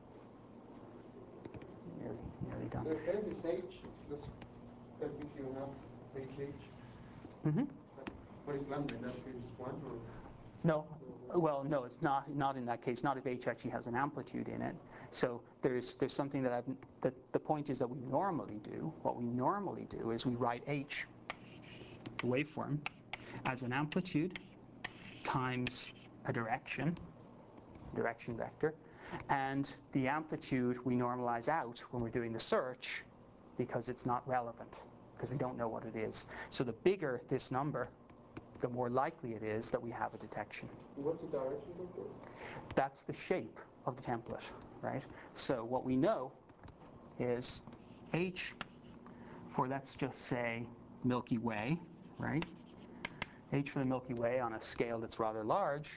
[SPEAKER 1] nearly done.
[SPEAKER 2] The S is H, that gives you enough HH.
[SPEAKER 1] Mm-hmm.
[SPEAKER 2] What is lambda? In that case, 1 or?
[SPEAKER 1] No. Well, no, it's not in that case. Not if H actually has an amplitude in it. So there's something that the point is that we normally do. What we normally do is we write H, the waveform, as an amplitude times a direction vector, and the amplitude we normalize out when we're doing the search because it's not relevant, because we don't know what it is. So the bigger this number, the more likely it is that we have a detection.
[SPEAKER 2] What's the direction vector?
[SPEAKER 1] That's the shape of the template, right? So what we know is H for, let's just say, Milky Way, right? H for the Milky Way on a scale that's rather large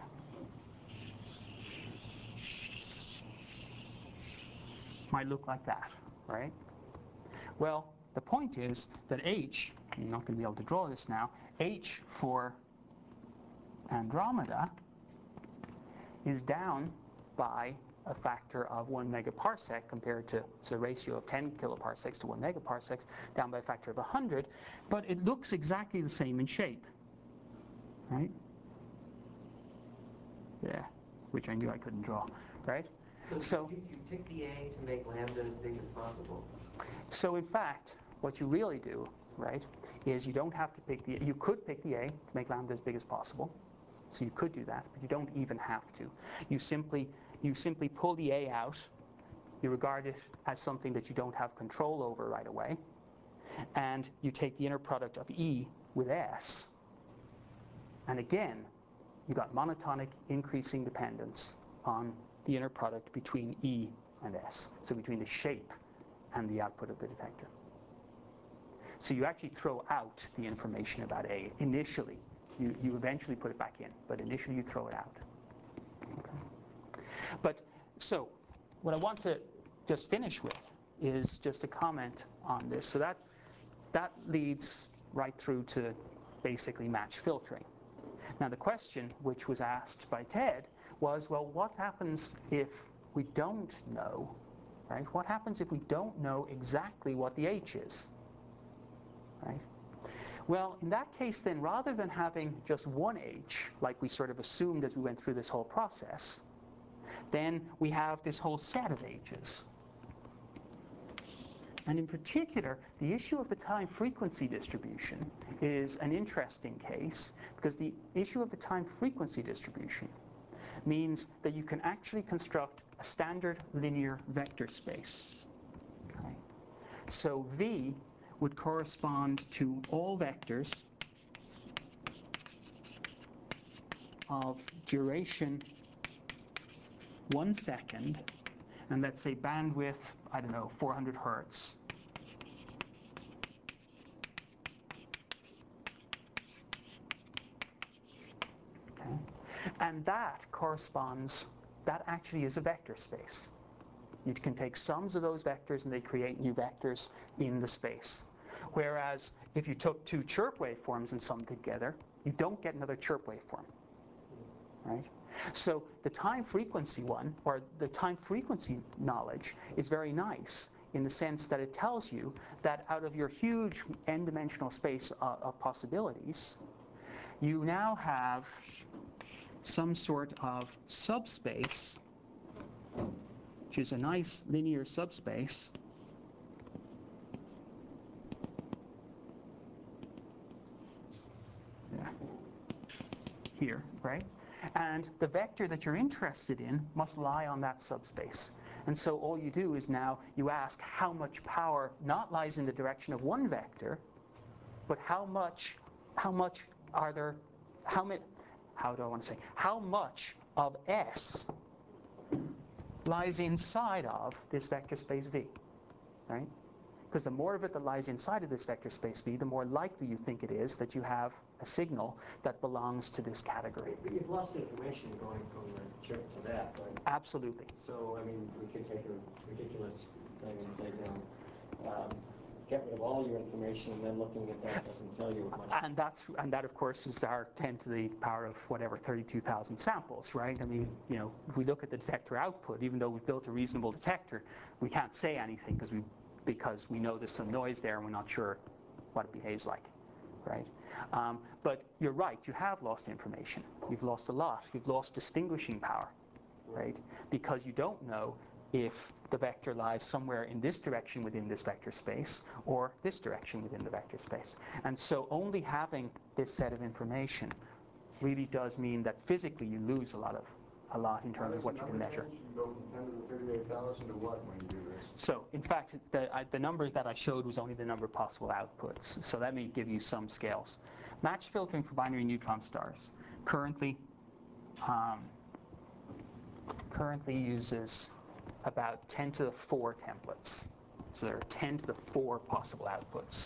[SPEAKER 1] might look like that, right? Well, the point is that H, you're not going to be able to draw this now, H for Andromeda is down by a factor of 1 megaparsec compared to, so a ratio of 10 kiloparsecs to 1 megaparsecs, down by a factor of 100, but it looks exactly the same in shape, right? Yeah, which I knew I couldn't draw, right? So
[SPEAKER 4] you pick the A to make lambda as big as possible?
[SPEAKER 1] So in fact, what you really do, right, is you don't have to pick the, you could pick the A to make lambda as big as possible. So you could do that, but you don't even have to. You simply pull the A out, you regard it as something that you don't have control over right away, and you take the inner product of E with S. And again, you got monotonic increasing dependence on the inner product between E and S, so between the shape and the output of the detector. So you actually throw out the information about A initially. You eventually put it back in, but initially you throw it out. Okay. But so what I want to just finish with is just a comment on this. So that leads right through to basically match filtering. Now the question which was asked by Ted was, well, what happens if we don't know, right? What happens if we don't know exactly what the H is, right? Well, in that case then, rather than having just one H, like we sort of assumed as we went through this whole process, then we have this whole set of H's. And in particular, the issue of the time-frequency distribution is an interesting case, because the issue of the time-frequency distribution means that you can actually construct a standard linear vector space. Okay. So V would correspond to all vectors of duration 1 second, and let's say bandwidth, I don't know, 400 hertz. Okay. And that corresponds, that actually is a vector space. You can take sums of those vectors and they create new vectors in the space. Whereas if you took two chirp waveforms and summed together, you don't get another chirp waveform, right? So the time frequency one, or the time frequency knowledge, is very nice in the sense that it tells you that out of your huge n-dimensional space of possibilities, you now have some sort of subspace, which is a nice linear subspace, here, right? And the vector that you're interested in must lie on that subspace. And so all you do is now you ask how much power not lies in the direction of one vector, but how much are there, how much of S lies inside of this vector space V, right? Because the more of it that lies inside of this vector space V, the more likely you think it is that you have a signal that belongs to this category.
[SPEAKER 5] But you've lost information going from the chirp to that, right?
[SPEAKER 1] Absolutely.
[SPEAKER 5] So, I mean, we could take a ridiculous thing and say, get rid of all your information, and then looking at that doesn't tell you much.
[SPEAKER 1] And that, of course, is our 10 to the power of whatever, 32,000 samples, right? I mean, you know, if we look at the detector output, even though we've built a reasonable detector, we can't say anything because we know there's some noise there and we're not sure what it behaves like, right? But you're right, you have lost information. You've lost a lot. You've lost distinguishing power, right? Because you don't know if the vector lies somewhere in this direction within this vector space or this direction within the vector space. And so only having this set of information really does mean that physically you lose a lot in terms of what you can measure.
[SPEAKER 7] You go from 10 to the 38,000 to what when you do this?
[SPEAKER 1] So, in fact, the number that I showed was only the number of possible outputs. So that may give you some scales. Match filtering for binary neutron stars currently uses about 10 to the 4 templates. So there are 10 to the 4 possible outputs.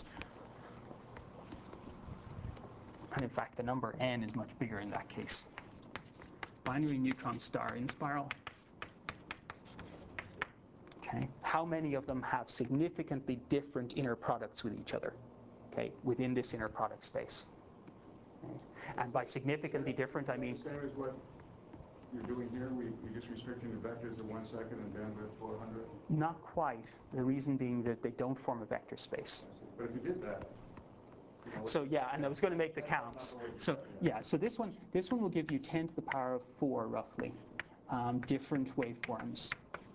[SPEAKER 1] And in fact, the number n is much bigger in that case. Binary neutron star inspiral. Okay. How many of them have significantly different inner products with each other? Okay, within this inner product space. Okay. And by significantly different, I mean.
[SPEAKER 7] Same as what you're doing here? You're just restricting the vectors to 1 second and bandwidth 400?
[SPEAKER 1] Not quite. The reason being that they don't form a vector space.
[SPEAKER 7] But if you did that,
[SPEAKER 1] So yeah, and I was going to make the counts. So yeah, so this one will give you 10 to the power of 4 roughly, different waveforms.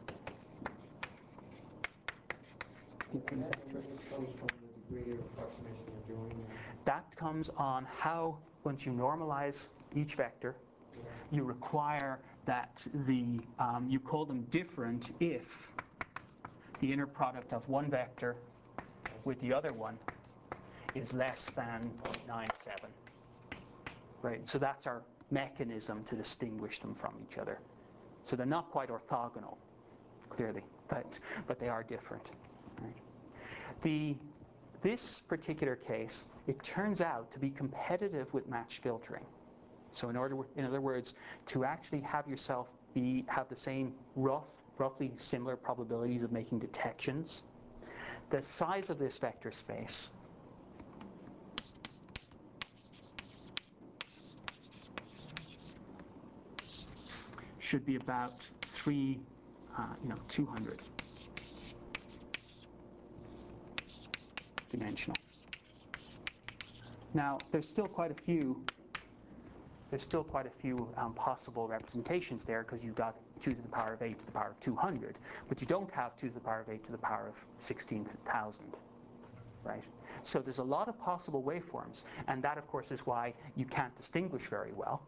[SPEAKER 5] And that comes from the degree of approximation you're doing there.
[SPEAKER 1] That comes on how, once you normalize each vector, you require that you call them different if the inner product of one vector with the other one is less than 0.97. Right, so that's our mechanism to distinguish them from each other. So they're not quite orthogonal, clearly, but they are different. Right. This particular case, it turns out to be competitive with match filtering. So in other words, to actually have yourself have the same roughly similar probabilities of making detections, the size of this vector space should be about 200 dimensional. Now, there's still quite a few possible representations there, because you've got 2 to the power of 8 to the power of 200, but you don't have 2 to the power of 8 to the power of 16,000, right? So there's a lot of possible waveforms, and that, of course, is why you can't distinguish very well.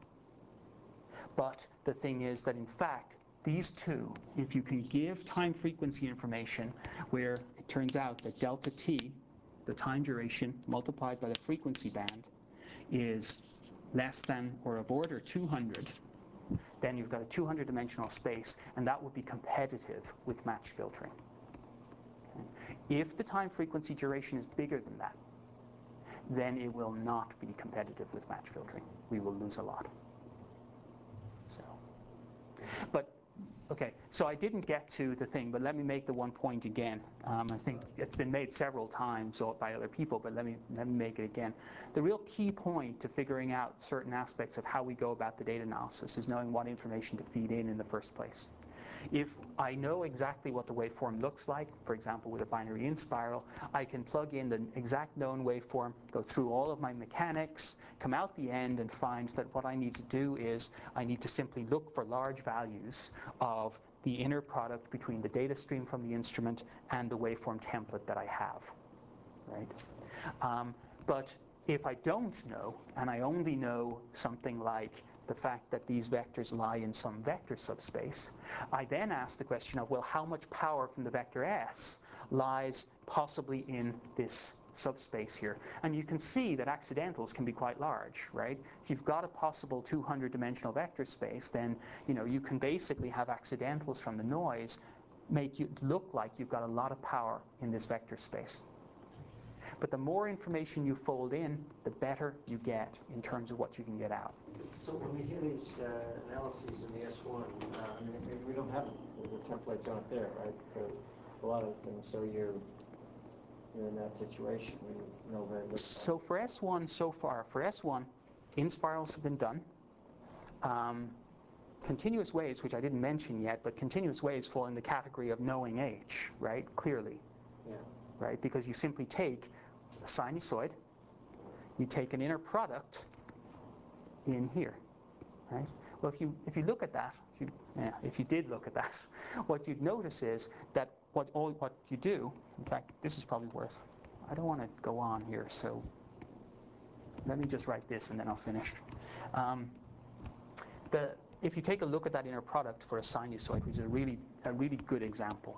[SPEAKER 1] But the thing is that, in fact, these two, if you can give time frequency information where it turns out that delta t, the time duration multiplied by the frequency band, is less than or of order 200, then you've got a 200-dimensional space, and that would be competitive with match filtering. Okay. If the time frequency duration is bigger than that, then it will not be competitive with match filtering. We will lose a lot. So, but okay, so I didn't get to the thing, but let me make the one point again. I think it's been made several times by other people, but let me make it again. The real key point to figuring out certain aspects of how we go about the data analysis is knowing what information to feed in the first place. If I know exactly what the waveform looks like, for example with a binary inspiral, I can plug in the exact known waveform, go through all of my mechanics, come out the end and find that what I need to do is I need to simply look for large values of the inner product between the data stream from the instrument and the waveform template that I have, right? But if I don't know, and I only know something like the fact that these vectors lie in some vector subspace, I then ask the question of, well, how much power from the vector S lies possibly in this subspace here? And you can see that accidentals can be quite large, right? If you've got a possible 200-dimensional vector space, then you can basically have accidentals from the noise make it look like you've got a lot of power in this vector space. But the more information you fold in, the better you get in terms of what you can get out.
[SPEAKER 5] So when we hear these analyses in the S1, I mean, we don't have the templates aren't there, right? For a lot of things, so you're in that situation where you know very little.
[SPEAKER 1] So for S1 so far, inspirals have been done. Continuous waves, which I didn't mention yet, but continuous waves fall in the category of knowing H, right? Clearly.
[SPEAKER 5] Yeah.
[SPEAKER 1] Right? Because you simply take a sinusoid, you take an inner product in here, right? Well, if you look at that, if you did look at that, what you'd notice is that what you do, in fact, this is probably worth. I don't want to go on here, so let me just write this and then I'll finish. If you take a look at that inner product for a sinusoid, which is a really good example.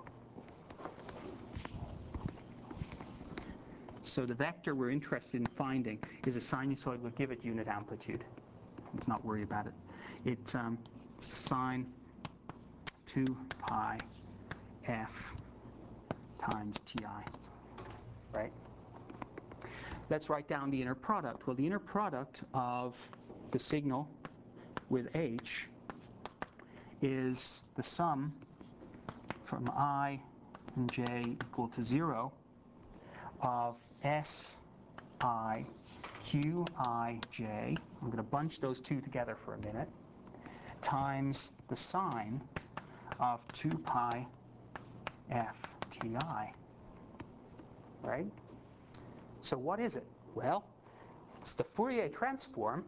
[SPEAKER 1] So the vector we're interested in finding is a sinusoid. We'll give it unit amplitude. Let's not worry about it. It's sine 2 pi f times ti, right? Let's write down the inner product. Well, the inner product of the signal with h is the sum from I and j equal to 0 of S, I, Q, I, J. I'm going to bunch those two together for a minute. times the sine of 2 pi f ti, right? So what is it? Well, it's the Fourier transform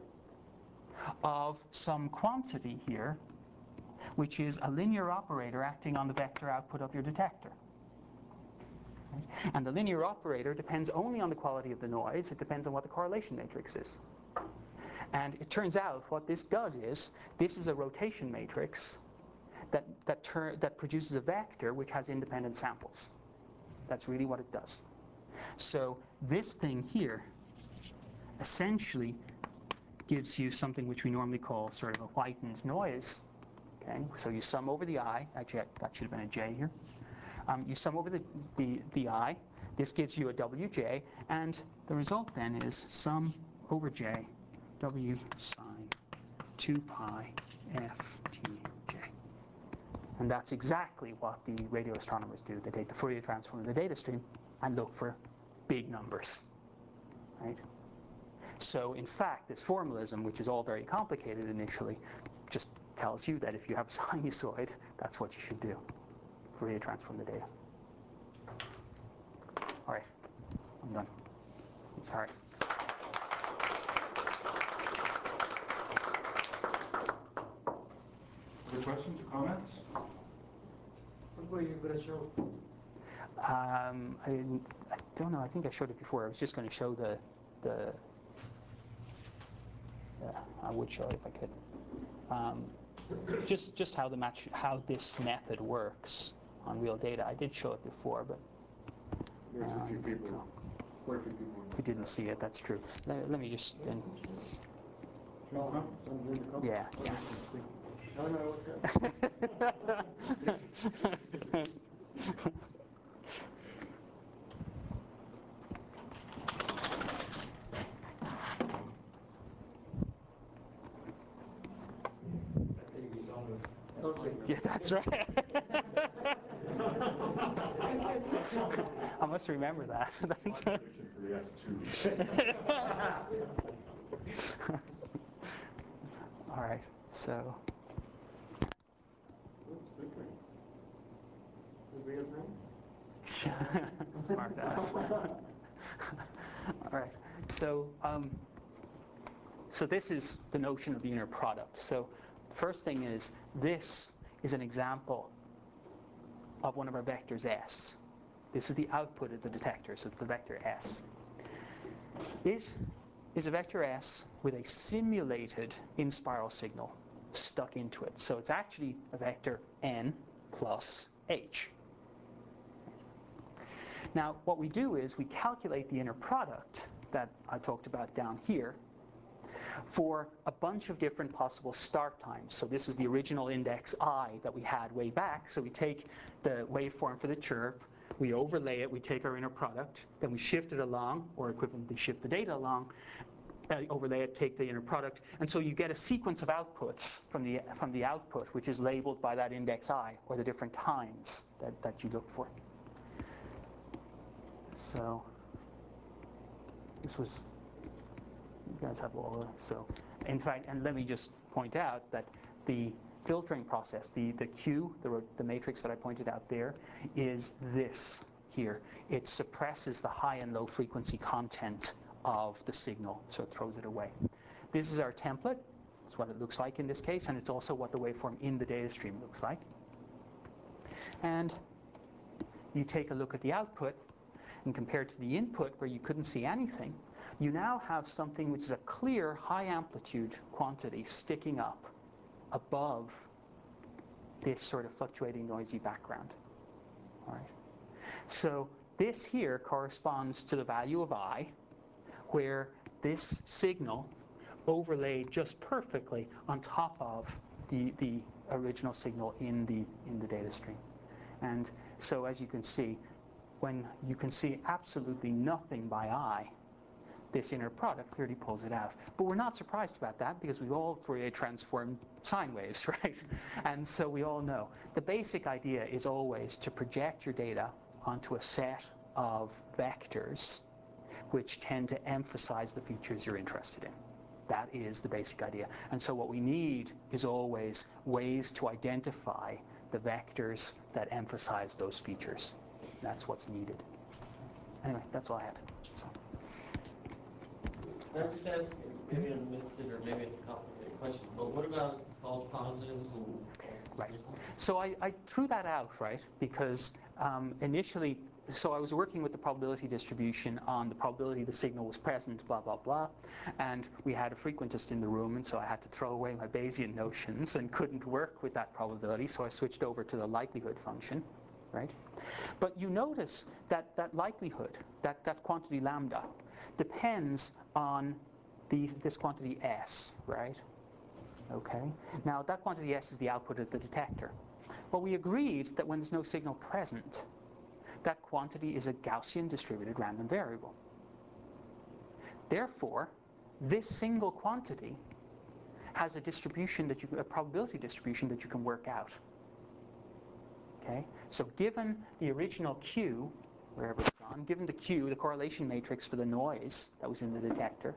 [SPEAKER 1] of some quantity here, which is a linear operator acting on the vector output of your detector. And the linear operator depends only on the quality of the noise. It depends on what the correlation matrix is. And it turns out what this does is, this is a rotation matrix that produces a vector which has independent samples. That's really what it does. So this thing here essentially gives you something which we normally call sort of a whitened noise. Okay, so you sum over the I. Actually, that should have been a J here. You sum over the I. This gives you a WJ, and the result then is sum over J, W sine 2 pi f t j. And that's exactly what the radio astronomers do. They take the Fourier transform of the data stream and look for big numbers, right? So in fact, this formalism, which is all very complicated initially, just tells you that if you have a sinusoid, that's what you should do. Fourier transform the data. All right, I'm done. Sorry.
[SPEAKER 7] Other questions or comments?
[SPEAKER 2] What were you going to show?
[SPEAKER 1] I don't know. I think I showed it before. I was just going to show the I would show it if I could. Just how this method works on real data. I did show it before, but
[SPEAKER 7] There's a few people, quite a few people.
[SPEAKER 1] who didn't see it. That's true. Let me just then.
[SPEAKER 2] No, some really come.
[SPEAKER 1] Yeah.
[SPEAKER 2] No, what's that?
[SPEAKER 1] Yeah, that's right. I must remember that. All right, so. Smart ass. All right, so so this is the notion of the inner product. So the first thing is, this is an example of one of our vectors S. This is the output of the detector, so it's the vector S. It is a vector S with a simulated in-spiral signal stuck into it. So it's actually a vector N plus H. Now, what we do is we calculate the inner product that I talked about down here for a bunch of different possible start times. So this is the original index I that we had way back. So we take the waveform for the chirp, we overlay it, we take our inner product, then we shift it along, or equivalently shift the data along, overlay it, take the inner product, and so you get a sequence of outputs from the output, which is labeled by that index I, or the different times that you look for. So this was, you guys have all of, so in fact, and let me just point out that the filtering process, the Q, the matrix that I pointed out there, is this here. It suppresses the high and low frequency content of the signal, so it throws it away. This is our template. It's what it looks like in this case, and it's also what the waveform in the data stream looks like. And you take a look at the output, and compared to the input where you couldn't see anything, you now have something which is a clear high amplitude quantity sticking up above this sort of fluctuating noisy background. All right. So this here corresponds to the value of I, where this signal overlaid just perfectly on top of the original signal in the data stream. And so as you can see, when you can see absolutely nothing by I, this inner product clearly pulls it out. But we're not surprised about that, because we've all Fourier transformed sine waves, right? And so we all know the basic idea is always to project your data onto a set of vectors which tend to emphasize the features you're interested in. That is the basic idea. And so what we need is always ways to identify the vectors that emphasize those features. That's what's needed. Anyway, that's all I had. So.
[SPEAKER 8] Can I just ask, maybe I missed it, or maybe it's a complicated question, but what about false positives and false
[SPEAKER 1] Right.
[SPEAKER 8] dismissals?
[SPEAKER 1] So I threw that out, right? Because initially, so I was working with the probability distribution on the probability the signal was present, blah, blah, blah. And we had a frequentist in the room, and so I had to throw away my Bayesian notions and couldn't work with that probability, so I switched over to the likelihood function, right? But you notice that that likelihood, that quantity lambda, depends on this quantity S, right? Okay. Now that quantity S is the output of the detector. Well, we agreed that when there's no signal present, that quantity is a Gaussian distributed random variable. Therefore, this single quantity has a distribution that a probability distribution that you can work out. Okay? So given the original Q, wherever it's gone, given the Q, the correlation matrix for the noise that was in the detector,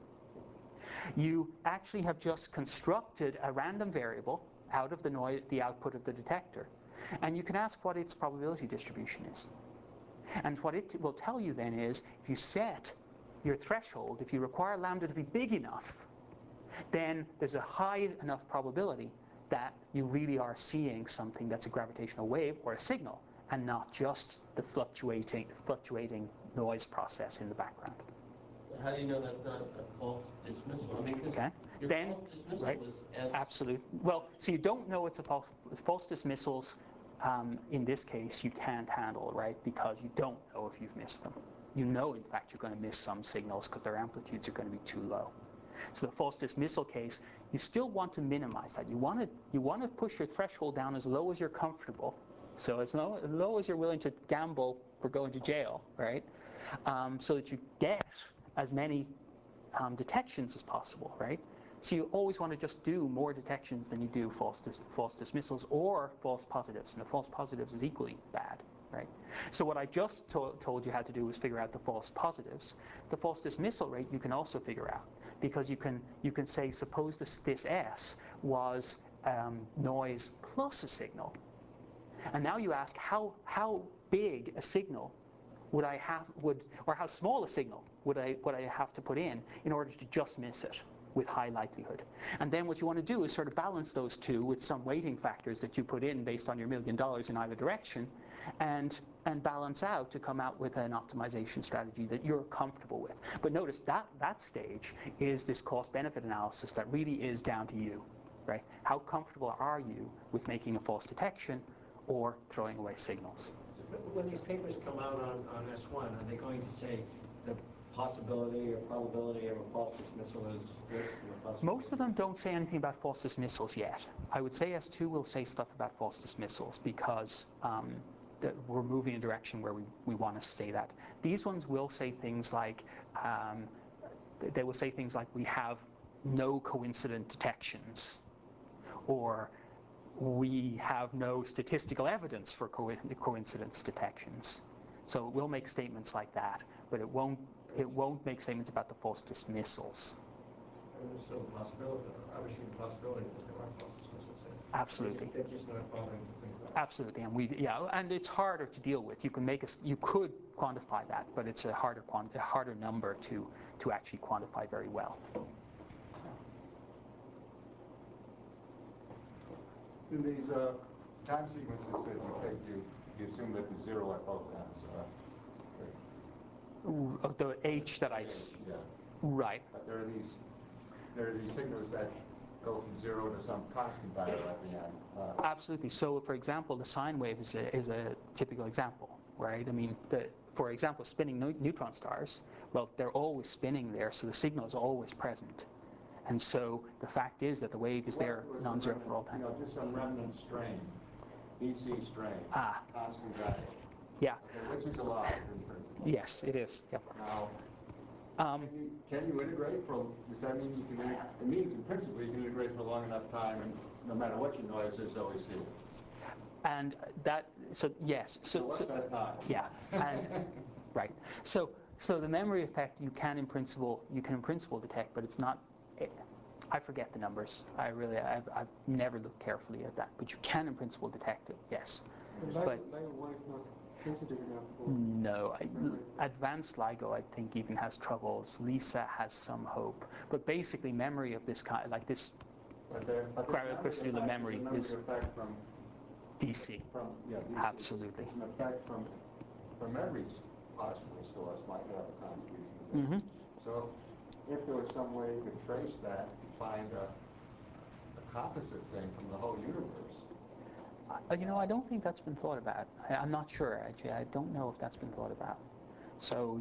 [SPEAKER 1] you actually have just constructed a random variable out of the noise, the output of the detector. And you can ask what its probability distribution is. And what it will tell you then is, if you set your threshold, if you require lambda to be big enough, then there's a high enough probability that you really are seeing something that's a gravitational wave or a signal, and not just the fluctuating noise process in the background.
[SPEAKER 8] How do you know that's not a false dismissal? I mean, because
[SPEAKER 1] Okay.
[SPEAKER 8] your
[SPEAKER 1] Then,
[SPEAKER 8] false dismissal
[SPEAKER 1] right,
[SPEAKER 8] was S.
[SPEAKER 1] absolute. Well, so you don't know it's a false dismissals. In this case, you can't handle, right? Because you don't know if you've missed them. You know, in fact, you're going to miss some signals because their amplitudes are going to be too low. So the false dismissal case, you still want to minimize that. You want to push your threshold down as low as you're comfortable. So as low as you're willing to gamble for going to jail, right? So that you get as many detections as possible, right? So you always want to just do more detections than you do false dismissals or false positives, and the false positives is equally bad, right? So what I just told you how to do was figure out the false positives. The false dismissal rate you can also figure out, because you can say, suppose this S was noise plus a signal, and now you ask how big a signal or how small a signal would I have to put in order to just miss it with high likelihood. And then what you want to do is sort of balance those two with some weighting factors that you put in based on your $1 million in either direction, and balance out to come out with an optimization strategy that you're comfortable with. But notice that stage is this cost-benefit analysis that really is down to you, right? How comfortable are you with making a false detection or throwing away signals?
[SPEAKER 5] When these papers come out on S1, are they going to say the possibility or probability of a false dismissal is this?
[SPEAKER 1] Most of them don't say anything about false dismissals yet. I would say S2 will say stuff about false dismissals because we're moving in a direction where we want to say that. These ones will say things like, they will say things like, we have no coincident detections, or we have no statistical evidence for coincidence detections. So it will make statements like that, but it won't make statements about the false dismissals.
[SPEAKER 5] There's still the possibility, obviously the possibility that there are false dismissals.
[SPEAKER 1] Absolutely.
[SPEAKER 5] They're just not bothering to think about it.
[SPEAKER 1] Absolutely, and it's harder to deal with. You could quantify that, but it's a harder number to actually quantify very well.
[SPEAKER 7] In these time sequences that you take, you assume that the zero at both ends.
[SPEAKER 1] Of the H that I...
[SPEAKER 7] Yeah.
[SPEAKER 1] Right.
[SPEAKER 7] But there are these signals that go from zero to some constant value at the end.
[SPEAKER 1] Absolutely. So, for example, the sine wave is a typical example, right? I mean, for example, spinning neutron stars, well, they're always spinning there, so the signal is always present. And so the fact is that the wave is there non-zero for all time.
[SPEAKER 7] Just some remnant strain, DC strain, constant value.
[SPEAKER 1] Yeah.
[SPEAKER 7] Okay, which is allowed in principle.
[SPEAKER 1] Yes, it is. Yep.
[SPEAKER 7] Now, can you integrate for? Does that mean you can? It means in principle you can integrate for a long enough time, and no matter what your noise is, always see it.
[SPEAKER 1] And yes.
[SPEAKER 7] So what's that time?
[SPEAKER 1] Yeah. And right. So the memory effect you can in principle detect, but it's not. I forget the numbers. I've never looked carefully at that. But you can, in principle, detect it, yes.
[SPEAKER 2] LIGO,
[SPEAKER 1] But
[SPEAKER 2] LIGO 1 is not sensitive enough for
[SPEAKER 1] no,
[SPEAKER 2] memory.
[SPEAKER 1] advanced LIGO, I think, even has troubles. LISA has some hope. But basically, memory of this kind, like this crystalline memory is
[SPEAKER 7] from
[SPEAKER 1] DC.
[SPEAKER 7] DC.
[SPEAKER 1] Absolutely.
[SPEAKER 7] It's an effect from every possible source might have a contribution. So if there was some way you could trace that, find a composite thing from the whole universe.
[SPEAKER 1] I don't think that's been thought about. I'm not sure, actually. I don't know if that's been thought about. So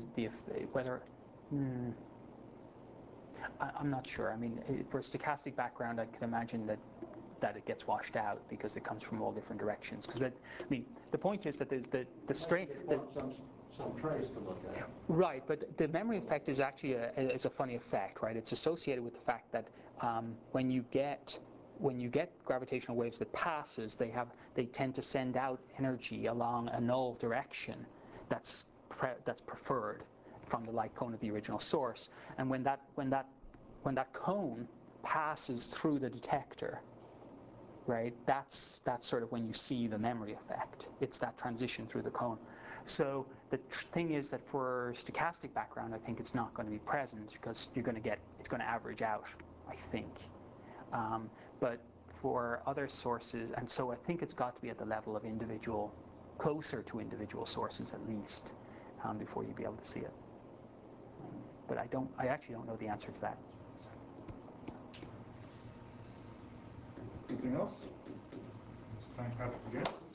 [SPEAKER 1] I'm not sure. I mean, for a stochastic background, I can imagine that it gets washed out because it comes from all different directions. Because the point is that the strain.
[SPEAKER 7] Some trace to look at.
[SPEAKER 1] Right, but the memory effect is actually is a funny effect, right? It's associated with the fact that when you get gravitational waves that passes, they tend to send out energy along a null direction that's preferred from the light cone of the original source. And when that cone passes through the detector, right? That's sort of when you see the memory effect. It's that transition through the cone. So the thing is that for stochastic background, I think it's not going to be present because it's going to average out, I think. But for other sources, and so I think it's got to be at the level of closer to individual sources at least, before you'd be able to see it. But I actually don't know the answer to that.
[SPEAKER 7] Anything else? Let's thank Patrick again.